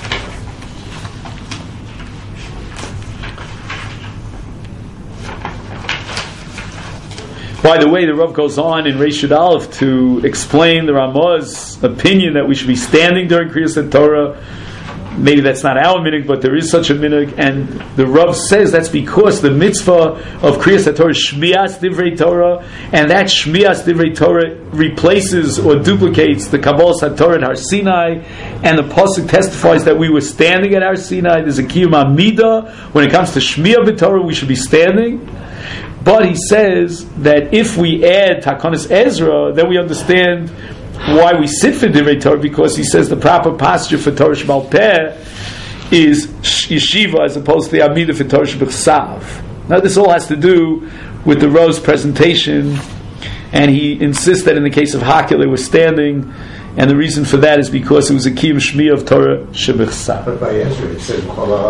By the way, the Rav goes on in Reish Yud Aleph to explain the Ramah's opinion that we should be standing during Kriyas Torah. Maybe that's not our minhag, but there is such a minhag, and the Rav says that's because the mitzvah of Kriyas Torah is Shmias Divrei Torah, and that Shmias Divrei Torah replaces or duplicates the Kabbalah Torah at Har Sinai, and the pasuk testifies that we were standing at Har Sinai. There's a Kiyum Amida. When it comes to Shmiya B'Torah, we should be standing. But he says that if we add Takanas Ezra, then we understand why we sit for Divrei Torah, because he says the proper posture for Torah Sheba'al Peh is yeshiva as opposed to the Amida for Torah Shebechsav. Now this all has to do with the Rose presentation, and he insists that in the case of Hakel they were standing, and the reason for that is because it was a Kiyum Shmi of Torah Shebechsav. But by Ezra it says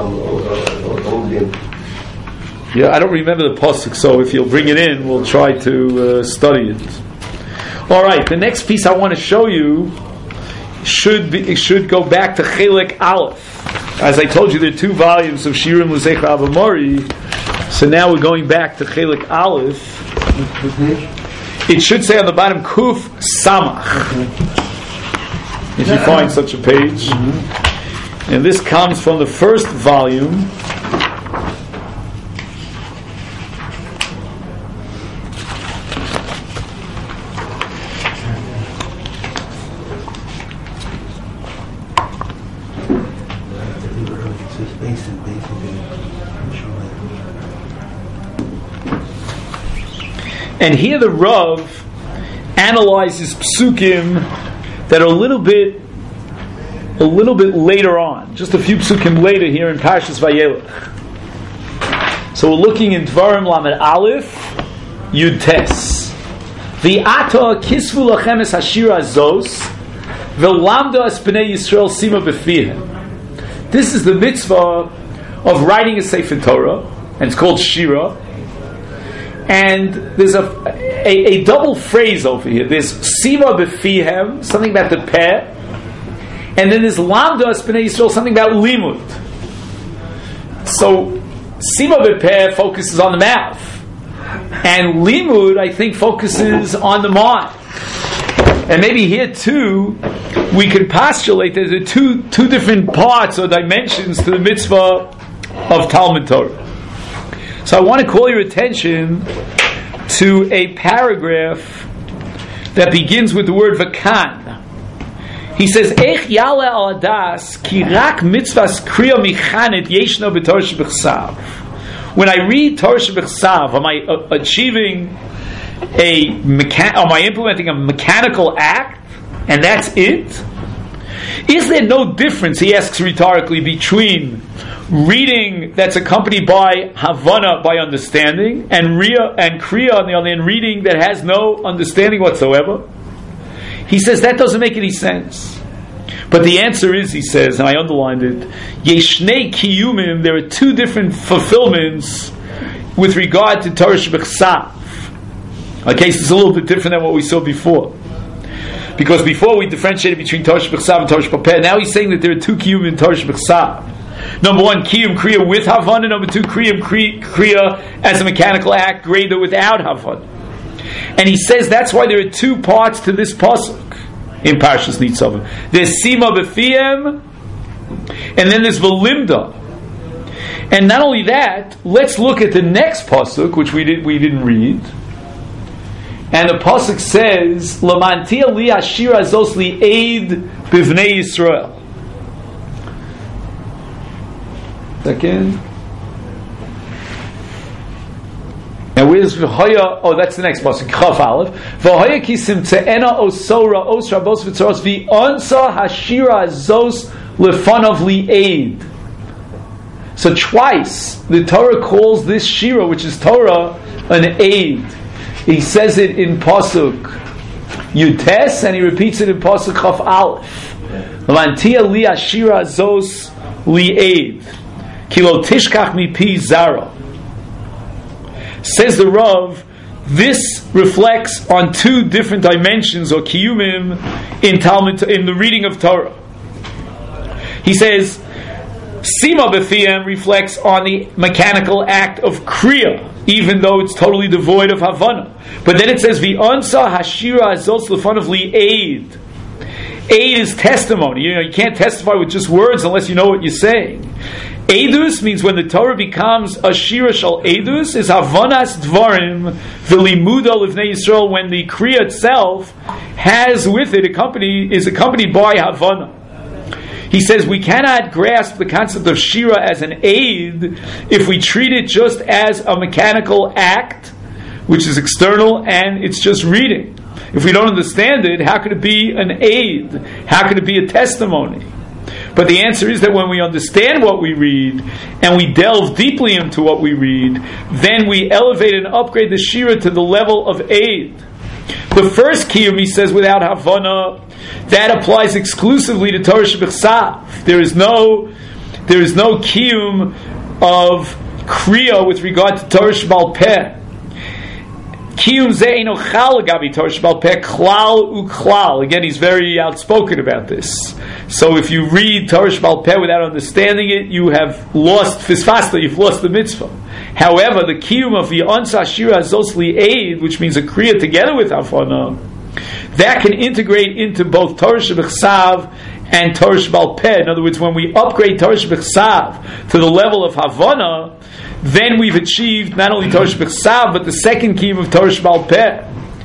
Yeah, I don't remember the pasuk, so if you'll bring it in, we'll try to uh, study it. All right, the next piece I want to show you should be, should go back to Chelek Aleph. As I told you, there are two volumes of Shirim L'Zecher Avamori. So now we're going back to Chelek Aleph. It should say on the bottom Kuf Samach, if you find such a page. And this comes from the first volume. And here the Rav analyzes psukim that are a little bit, a little bit later on, just a few psukim later here in Parshas Vayelech. So we're looking in Dvarim Lamed Aleph, Yud Tes. V'ata kisvu lachem es hashir azos, v'lamda es b'nei Yisrael sima b'fihem. This is the mitzvah of writing a Sefer Torah, and it's called Shira. And there's a, a a double phrase over here. There's Sima B'Fihem, something about the peh, and then there's Lamda Es B'nei Yisrael, something about Limud. So Sima B'Peh focuses on the mouth, and Limud, I think, focuses on the mind. And maybe here too, we could postulate that there are two two different parts or dimensions to the mitzvah of Talmud Torah. So I want to call your attention to a paragraph that begins with the word Vakan. He says, Eich yale al adas ki rak mitzvahs kriya michanet yeshna b'Torah shebechsav. When I read Torah shebechsav, am I uh, achieving a mecha- am I implementing a mechanical act, and that's it? Is there no difference, he asks rhetorically, between reading that's accompanied by Havana, by understanding, and Ria and Kriya on the other hand, reading that has no understanding whatsoever? He says that doesn't make any sense. But the answer is, he says, and I underlined it, Yeshnei Kiyumim, there are two different fulfillments with regard to Torah Shebechsav. Okay, so it's a little bit different than what we saw before. Because before we differentiated between Torah Shebechsav and Torah Shebapeh. Now he's saying that there are two Kiyum in Torah Shebechsav. Number one, Kiyum Kriya with Havana. Number two, Kiyum Kriya as a mechanical act, greater without Havana. And he says that's why there are two parts to this pasuk in Parshas Nitzavim. There's Sima B'Fiem, and then there's V'Limda. And not only that, let's look at the next pasuk, which we did we didn't read. And the pasuk says, "Lamantia li ashir azos li aid bivnei Yisrael." Second. Now where's v'hoya? Oh, that's the next pasuk. Chaf Aleph. V'hoya kisim te'ena osora os rabos v'tzoros v'onsa hashira zos lefanav li'aid. So twice the Torah calls this shira, which is Torah, an aid. He says it in pasuk Yutes, and he repeats it in pasuk Chaf Aleph. L'mantia li hashira zos li'aid. Kilo tishkach mi pi zara. Says the Rav, this reflects on two different dimensions or kiyumim in Talmud, in the reading of Torah. He says, Sima b'fiyem reflects on the mechanical act of kriya, even though it's totally devoid of havana. But then it says, V'onsa hashira azos lefanav li'aid. Aid is testimony. You know, you can't testify with just words unless you know what you're saying. Eidus means when the Torah becomes a shira shal eidus, is havanas dvarim v'limuda livnei Yisrael, when the kriya itself has with it accompany is accompanied by havana. He says we cannot grasp the concept of shira as an aid if we treat it just as a mechanical act, which is external and it's just reading. If we don't understand it, how could it be an aid? How could it be a testimony? But the answer is that when we understand what we read and we delve deeply into what we read, then we elevate and upgrade the shira to the level of aid. The first kiyum, he says, without havana, that applies exclusively to Torah Shebechsav. There is no, there is no kiyum of kriya with regard to Torah Shebal Peh. Kiyum ze'eno chal gabi Torah Shebal Peh klal uklal. Again, he's very outspoken about this. So if you read Torah Shebal Peh without understanding it, you have lost fisfasta, you've lost the mitzvah. However, the kiyum of V'onsa Shira Zos Li'aid, which means a kriya together with havana, that can integrate into both Torah Shebechsav and Torah Shebal Peh. In other words, when we upgrade Torah Shebechsav to the level of havana, then we've achieved not only Torah Shebechsav, but the second kiyum of Torah Shebal Peh.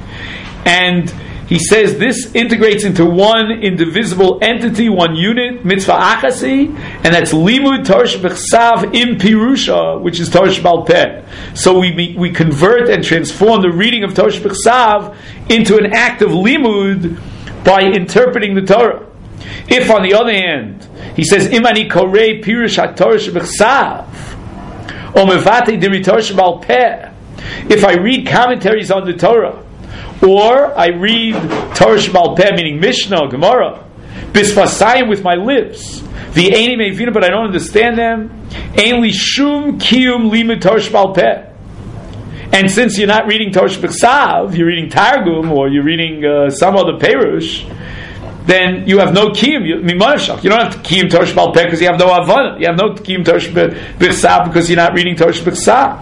And he says this integrates into one indivisible entity, one unit, mitzvah achasi, and that's limud Torah Shebechsav im pirusha, which is Torah Shebal Peh. So we we convert and transform the reading of Torah Shebechsav into an act of limud by interpreting the Torah. If, on the other hand, he says imani korei pirush Torah Shebechsav or mevate diri Torah Shebal Peh, if I read commentaries on the Torah, or I read Torah Shebal Peh, meaning Mishnah, Gemara, bisfasayim with my lips, v'eini meivina, but I don't understand them, ein li shum kiyum limud Torah Shebal Peh. And since you're not reading Torah Shebechsav, you're reading Targum, or you're reading uh, some other Perush, then you have no kiyum. You, you don't have to kiyum Torah Shebal Peh because you have no avana. You have no kiyum Torah Shebechsav because you're not reading Torah Shebechsav.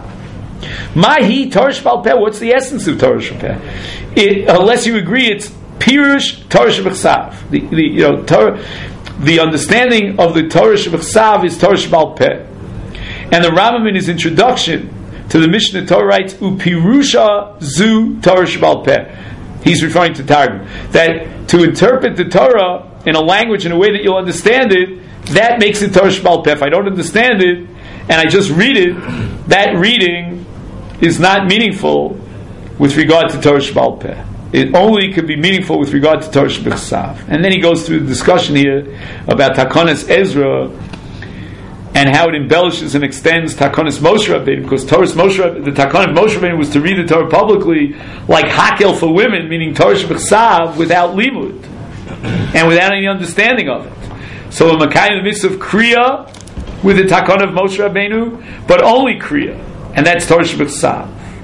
Mahi Torah Shebal Peh. What's the essence of Torah Shebal Peh? It, unless you agree, it's Pirush Torah Shebechsav. The, the you know Torah, the understanding of the Torah Shebechsav is Torah Shebal Peh. And the Rambam in his introduction to the Mishnah Torah writes Upirusha Zu Torah Shebal Peh. He's referring to Targum, that to interpret the Torah in a language in a way that you'll understand it, that makes it Torah Shebal Peh. If I don't understand it and I just read it, that reading is not meaningful with regard to Torah Shebal Peh. It only could be meaningful with regard to Torah Shebechsav. And then he goes through the discussion here about Takonis Ezra and how it embellishes and extends Takonis Moshe Rabbeinu, because Torah Moshe Rabbeinu, the Takonis Moshe Rabbeinu was to read the Torah publicly like Hakel for women, meaning Torah Shebechsav without limud and without any understanding of it. So a Makayim the midst of Kriya with the Takon of Moshe Rabbeinu, but only Kriya, and that's Torah Shebechsav.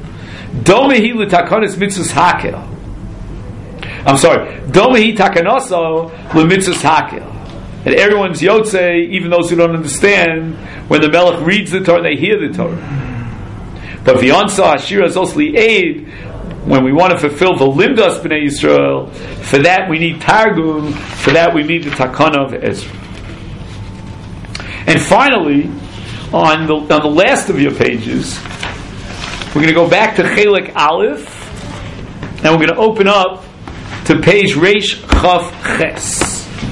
Domehi l'Takonis mitzvahs Hakel. I'm sorry. Domehi Takonoso l'mitzvahs Hakel. And everyone's Yotze, even those who don't understand, when the Melech reads the Torah, they hear the Torah. But V'yonsa Hashira Zosli Eid, when we want to fulfill the Limdas B'nai Yisrael, for that we need Targum, for that we need the Takana of Ezra. And finally, on the, on the last of your pages, we're going to go back to Chelek Aleph, and we're going to open up to page Reish Chaf Ches.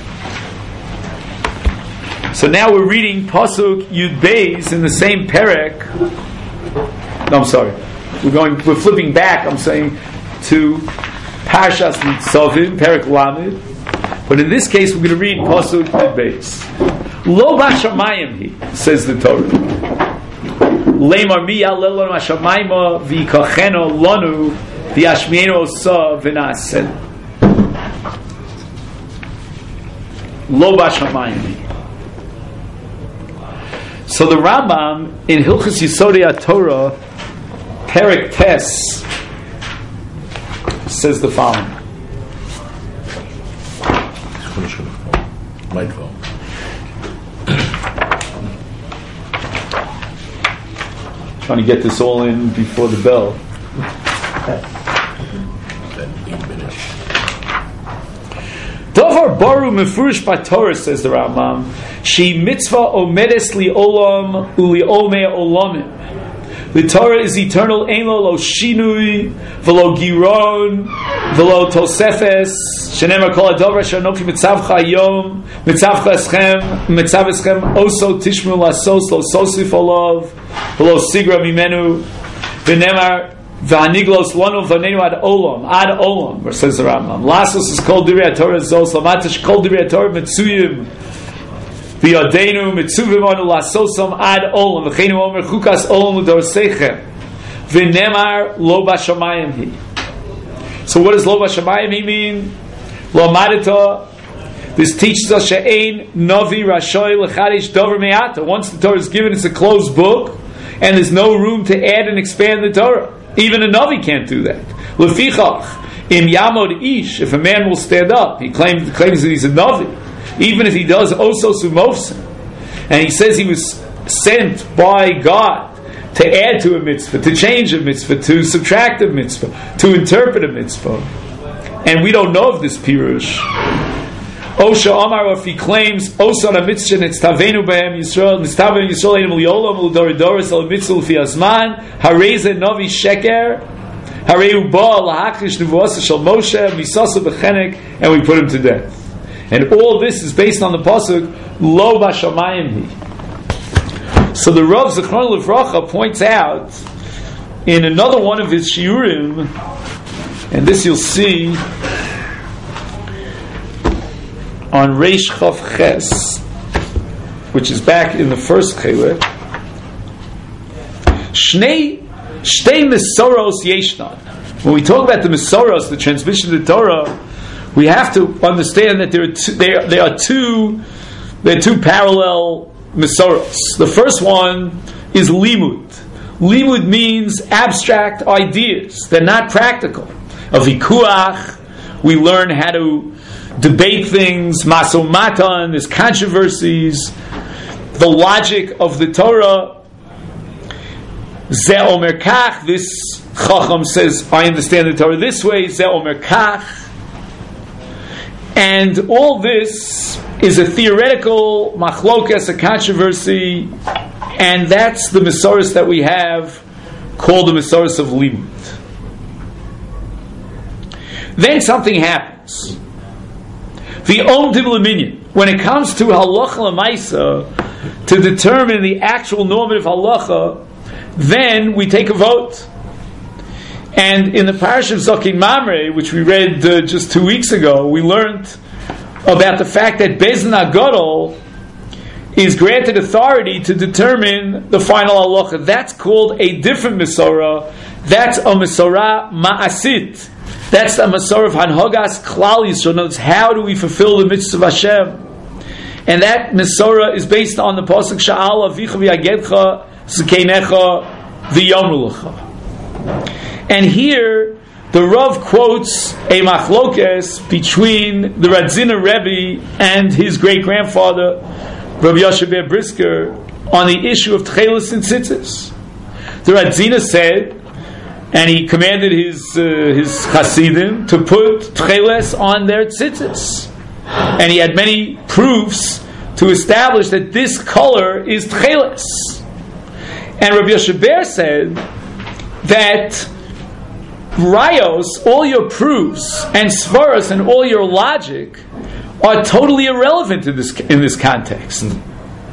So now we're reading Pasuk Yud Beis in the same Perek. No, I'm sorry. we're going, we're flipping back, I'm saying, to Parshas Nitzavim, Perek Lamed. But in this case, we're going to read Pasuk Yud Beis. Lo b'shamayim he, says the Torah. Leimar mi ya'alel lanu hashamayma v'yikachenu lanu v'yashmienu osa v'na'aseh. Lo b'shamayim he. So the Rambam in Hilchos Yisodei HaTorah, Perek Tes, says the following. Microphone. Trying to get this all in before the bell. Davar baru mefurish b'Torah, says the Rambam. She mitzvah omedes li olam uli ome olamim. The Torah is eternal. Ein lo lo shinui v'lo giron v'lo tosefes. Shenemar kol hadavar shanoki mitzavcha yom mitzavcha eschem mitzav eschem oso tishmu lasos lo sosif olav v'lo sigra mimenu v'nemar v'haniglos lonu v'nenu ad olam ad olam. Where says the Rambam, lasos is kol divrei Torah zos lamatash kol divrei Torah mitzuyim. V'yadeinu mitzuvim anu lasosam ad olam v'cheinu omer chukas olam l'dorsechem v'nemar lo b'shamayim hi. So what does lo b'shamayim hi mean? Lo madita. This teaches us she'ein novi rashoy l'chadish dover me'ata. Once the Torah is given, it's a closed book, and there's no room to add and expand the Torah. Even a novi can't do that. Lefichach im yamod ish. If a man will stand up, he claims claims that he's a novi. Even if he does oso sumofsen, and he says he was sent by God to add to a mitzvah, to change a mitzvah, to subtract a mitzvah, to interpret a mitzvah, and we don't know of this pirush. Osha Omar, if he claims oso na mitzvah nitztavenu b'hem Yisrael, nitztavenu Yisrael enim liolam l'doridoris al mitzvah l'fi azman, hareze novi sheker, hareu ba lahakrish nevuasa shel Moshe, misasa b'chenek, and we put him to death. And all this is based on the pasuk Lo b'shamayim hi. So the Rav Zichron Livracha points out in another one of his shiurim, and this you'll see on Reish Chav Ches, which is back in the first Chelek. Shnei Shtei Mesoros Yeshnan. When we talk about the Mesoros, the transmission of the Torah, we have to understand that there are two, there, there are two, there are two parallel Mesoros. The first one is Limud. Limud means abstract ideas. They're not practical. A vikuach, we learn how to debate things. Masomatan, there's controversies. The logic of the Torah. Ze omer kach, this Chacham says, I understand the Torah this way. Ze omer kach. And all this is a theoretical machlokas, a controversy, and that's the Mesoros that we have, called the Mesoros of Limud. Then something happens. The Om Dibla Minyan. When it comes to halacha l'maisa, to determine the actual normative halacha, then we take a vote. And in the parish of Zakin Mamre, which we read uh, just two weeks ago, we learned about the fact that Beis Din HaGadol is granted authority to determine the final halacha. That's called a different Mesorah. That's a Mesorah Ma'asit. That's the Mesorah of Hanhogas Klal Yisrael. Notice, how do we fulfill the mitzvah of Hashem? And that Mesorah is based on the pasuk Sha'al Avicha v'yagedcha zkeinecha v'yomru. And here, the Rav quotes a machlokes between the Radzina Rebbe and his great-grandfather, Rabbi Yoshe Ber Brisker, on the issue of Tchelis and Tzitzis. The Radzina said, and he commanded his uh, his Hasidim to put Tchelis on their Tzitzis. And he had many proofs to establish that this color is Tchelis. And Rabbi Yoshe Ber said that Rayos, all your proofs, and Svaros, and all your logic are totally irrelevant in this in this context.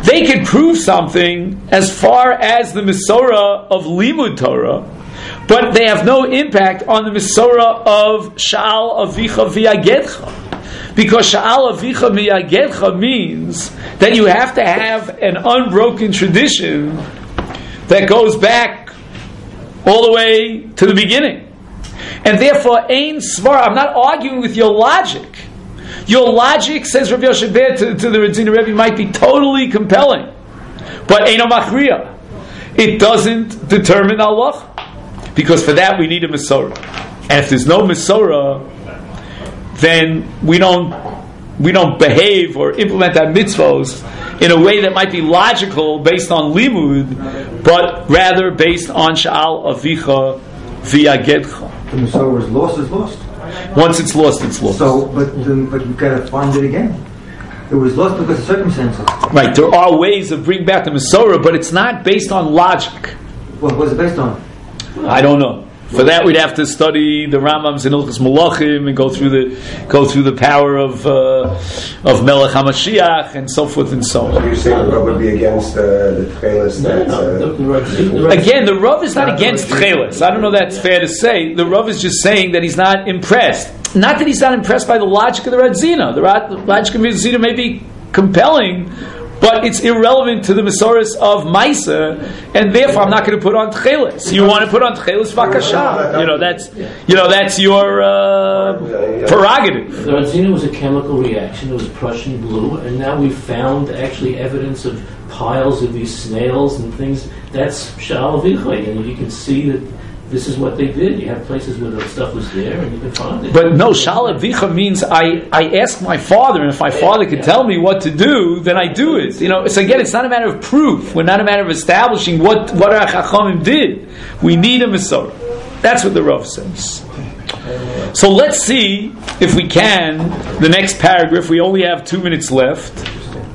they could prove something as far as the Mesorah of Limud Torah, but they have no impact on the Mesorah of Sha'al Avicha V'Yagedcha. Because Sha'al Avicha V'Yagedcha means that you have to have an unbroken tradition that goes back all the way to the beginning. And therefore, Ein Svar, I'm not arguing with your logic. Your logic, says Rabbi Yoshe Ber to, to the Radzina Rebbe, might be totally compelling, but Eino Machriya. It doesn't determine Allah, because for that we need a Mesorah. And if there's no Mesorah, then we don't we don't behave or implement our mitzvos in a way that might be logical based on limud, but rather based on Sha'al Avicha V'Yagedcha. The Mesorah is lost, is lost. Once it's lost, it's lost. So, but um, but you gotta find it again. It was lost because of circumstances. Right. There are ways of bringing back the Mesorah, but it's not based on logic. What was it based on? I don't know. For that, we'd have to study the Rambams in Ilchos Malachim and go through the go through the power of uh, of Melech HaMashiach and so forth and so on. So you're saying the Rav would be against uh, the Tchelis? No, no, uh, the, the, the, the, Again, the Rav is not against Tchelis. I don't know if that's fair to say. The Rav is just saying that he's not impressed. Not that he's not impressed by the logic of the Radzina. The logic of the Radzina may be compelling, but it's irrelevant to the Mesorahs of Maisa, and therefore I'm not going to put on Tchelis. You want to put on Tchelis, Vakasha. You know that's you know that's your uh, prerogative. The Radzina was a chemical reaction. It was Prussian blue, and now we've found actually evidence of piles of these snails and things. That's Sha'al Avicha, and you can see that this is what they did. You have places where the stuff was there, and you can find it. But no, Sha'al Avicha means I, I ask my father, and if my father can tell me what to do, then I do it. You know, so again, it's not a matter of proof. We're not a matter of establishing what, what our Chachamim did. We need a Mesorah. That's what the Rav says. So let's see, if we can, the next paragraph. We only have two minutes left.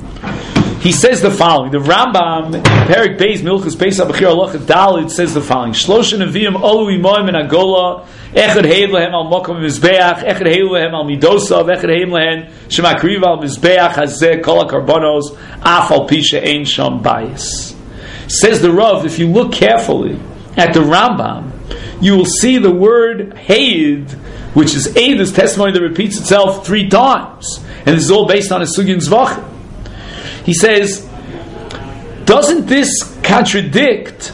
He says the following. The Rambam in Perek Beis Milchus Beis Abachir Halacha Dalit says the following: Shlosha Neviim Olu Imoim in Agola, Echad Heid Lehem Al Mokom Mizbeach, Echad Heid Lehem Al Midosav, Echad Heid Lehem Shemakriv Al Mizbeach Hazeh Kol HaKarbonos Af Al Pisha Ein Sham Bayis. Says the Rav, if you look carefully at the Rambam, you will see the word Heid, which is Eid, this testimony that repeats itself three times, and this is all based on a Sugin Zvachim. He says, doesn't this contradict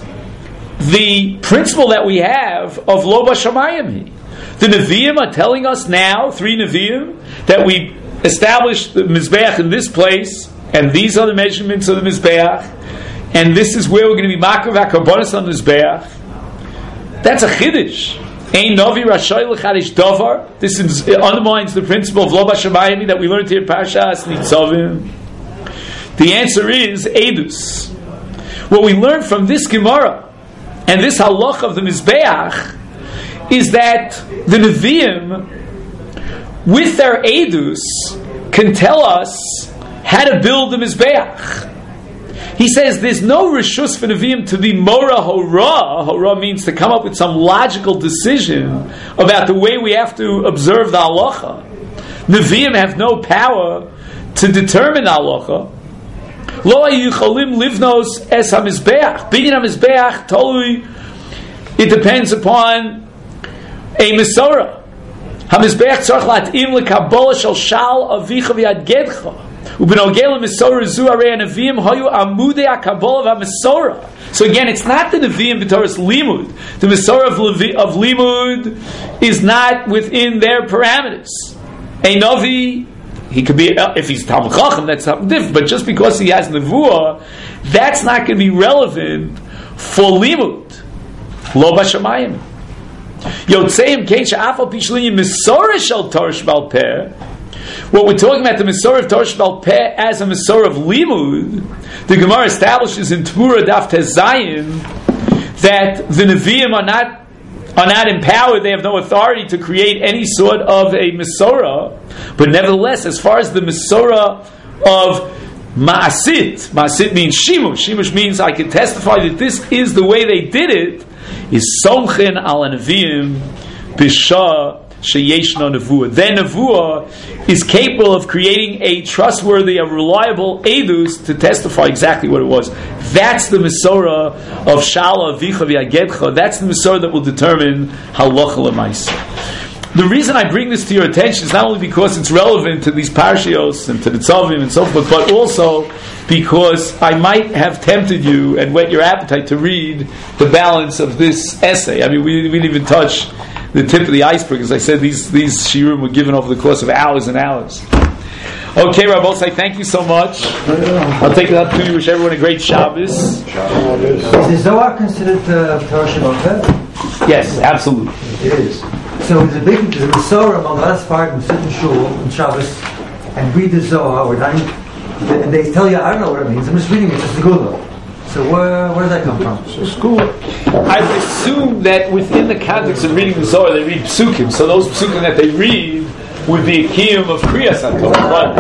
the principle that we have of Lo Bashamayim? The Nevi'im are telling us now, three Nevi'im, that we established the Mizbeach in this place, and these are the measurements of the Mizbeach, and this is where we're going to be Makrav HaKarbonos on the Mizbeach. That's a Chiddush. Ein Novi Rashay L'Chadish Davar. This is, it undermines the principle of Lo Bashamayim that we learned here in Parashas Nitzavim. The answer is Edus. What we learn from this Gemara and this halach of the Mizbeach is that the Nevi'im, with their Edus, can tell us how to build the Mizbeach. He says there's no Rishus for Nevi'im to be Mora Hora. Hora means to come up with some logical decision about the way we have to observe the halacha. Nevi'im have no power to determine the halacha. Lo yicholim livnos es hamizbeach. Binyan hamizbeach totally. It depends upon a Mesorah. Hamizbeach tzarich lat'im lekabola shel shal avicha v'yadgedcha. Ubenogel Mesorah zu arei neviim hayu amudei hakabola v'Mesorah. So again, it's not the neviim b'toras limud. The Mesorah of, Levi, of limud is not within their parameters. A novi. He could be, if he's Talmud Chacham, that's something different. But just because he has Nevuah, that's not going to be relevant for Limud. Lo Bashamayim. Yotzeim Keisha Afal Pishlinim Mesorah Shel Torah Shebal Peh. What we're talking about, the Mesorah of Torah Shebal Peh as a Mesorah of Limud, the Gemara establishes in Tmura Daf Tezayim that the Nevi'im are not are not empowered, they have no authority to create any sort of a Mesorah, but nevertheless, as far as the Mesorah of Ma'asit, Ma'asit means Shimush, Shimush means I can testify that this is the way they did it, is Somchen al Nevi'im Bisha sheyeshna nevuah. Then nevuah is capable of creating a trustworthy, a reliable edus to testify exactly what it was. That's the Mesorah of Shala Avicha V'Yagedcha. That's the Mesorah that will determine halacha l'maisa. The reason I bring this to your attention is not only because it's relevant to these parshios and to the tzavim and so forth, but also because I might have tempted you and whet your appetite to read the balance of this essay. I mean, we, we didn't even touch the tip of the iceberg. As I said, these these shiurim were given over the course of hours and hours. Okay, Rabbosai, thank you so much. I'll take the opportunity to wish everyone a great Shabbos. Is the Zohar considered uh, Torah Shabbat? Yes, absolutely. It is. So there's a big there's a Zohar among us part and sit in shul on Shabbos and read the Zohar or nine, and they tell you, I don't know what it means. I'm just reading it, just the Gula. So where where does that come from? So school. I would assume that within the context of reading the Zohar, they read psukim. So those psukim that they read would be a kiyum of kriyas HaTorah.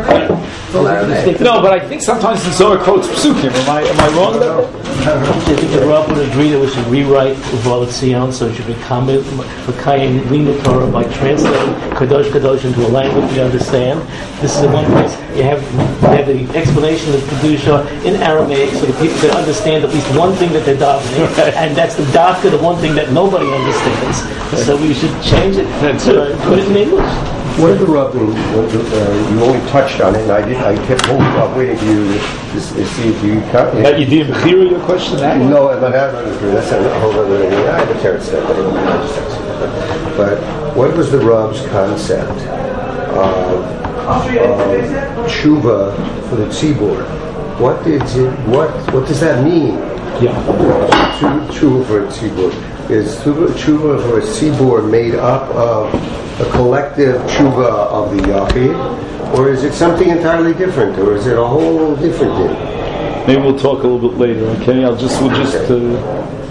No, but I think sometimes the Zohar quotes psukim. Am I am I wrong about that? I think the Rav would agree that we should rewrite Uval Tzion, so it should become L'Kayim Lina Torah by translating Kadosh Kadosh into a language we understand. This is the one place you have you have the explanation of Kedusha in Aramaic, so that people can understand at least one thing that they're davening, and that's the dafka, the one thing that nobody understands. So we should change it to uh, put it in English. What are the rubbing? Uh, you only touched on it, and I did. I kept holding up, waiting for you to, to see if you. Cut, uh, you didn't hear your question. That one? No, but that that's a whole other thing. I have a carrot step, but I just But what was the Rav's concept of uh, tshuva for the tzibur? What did it, what what does that mean? Yeah, tshuva for a tzibur. Is tshuva for a tzibur made up of a collective tshuva of the yachid, or is it something entirely different, or is it a whole different thing? Maybe we'll talk a little bit later. Okay, I'll just we'll just. Uh,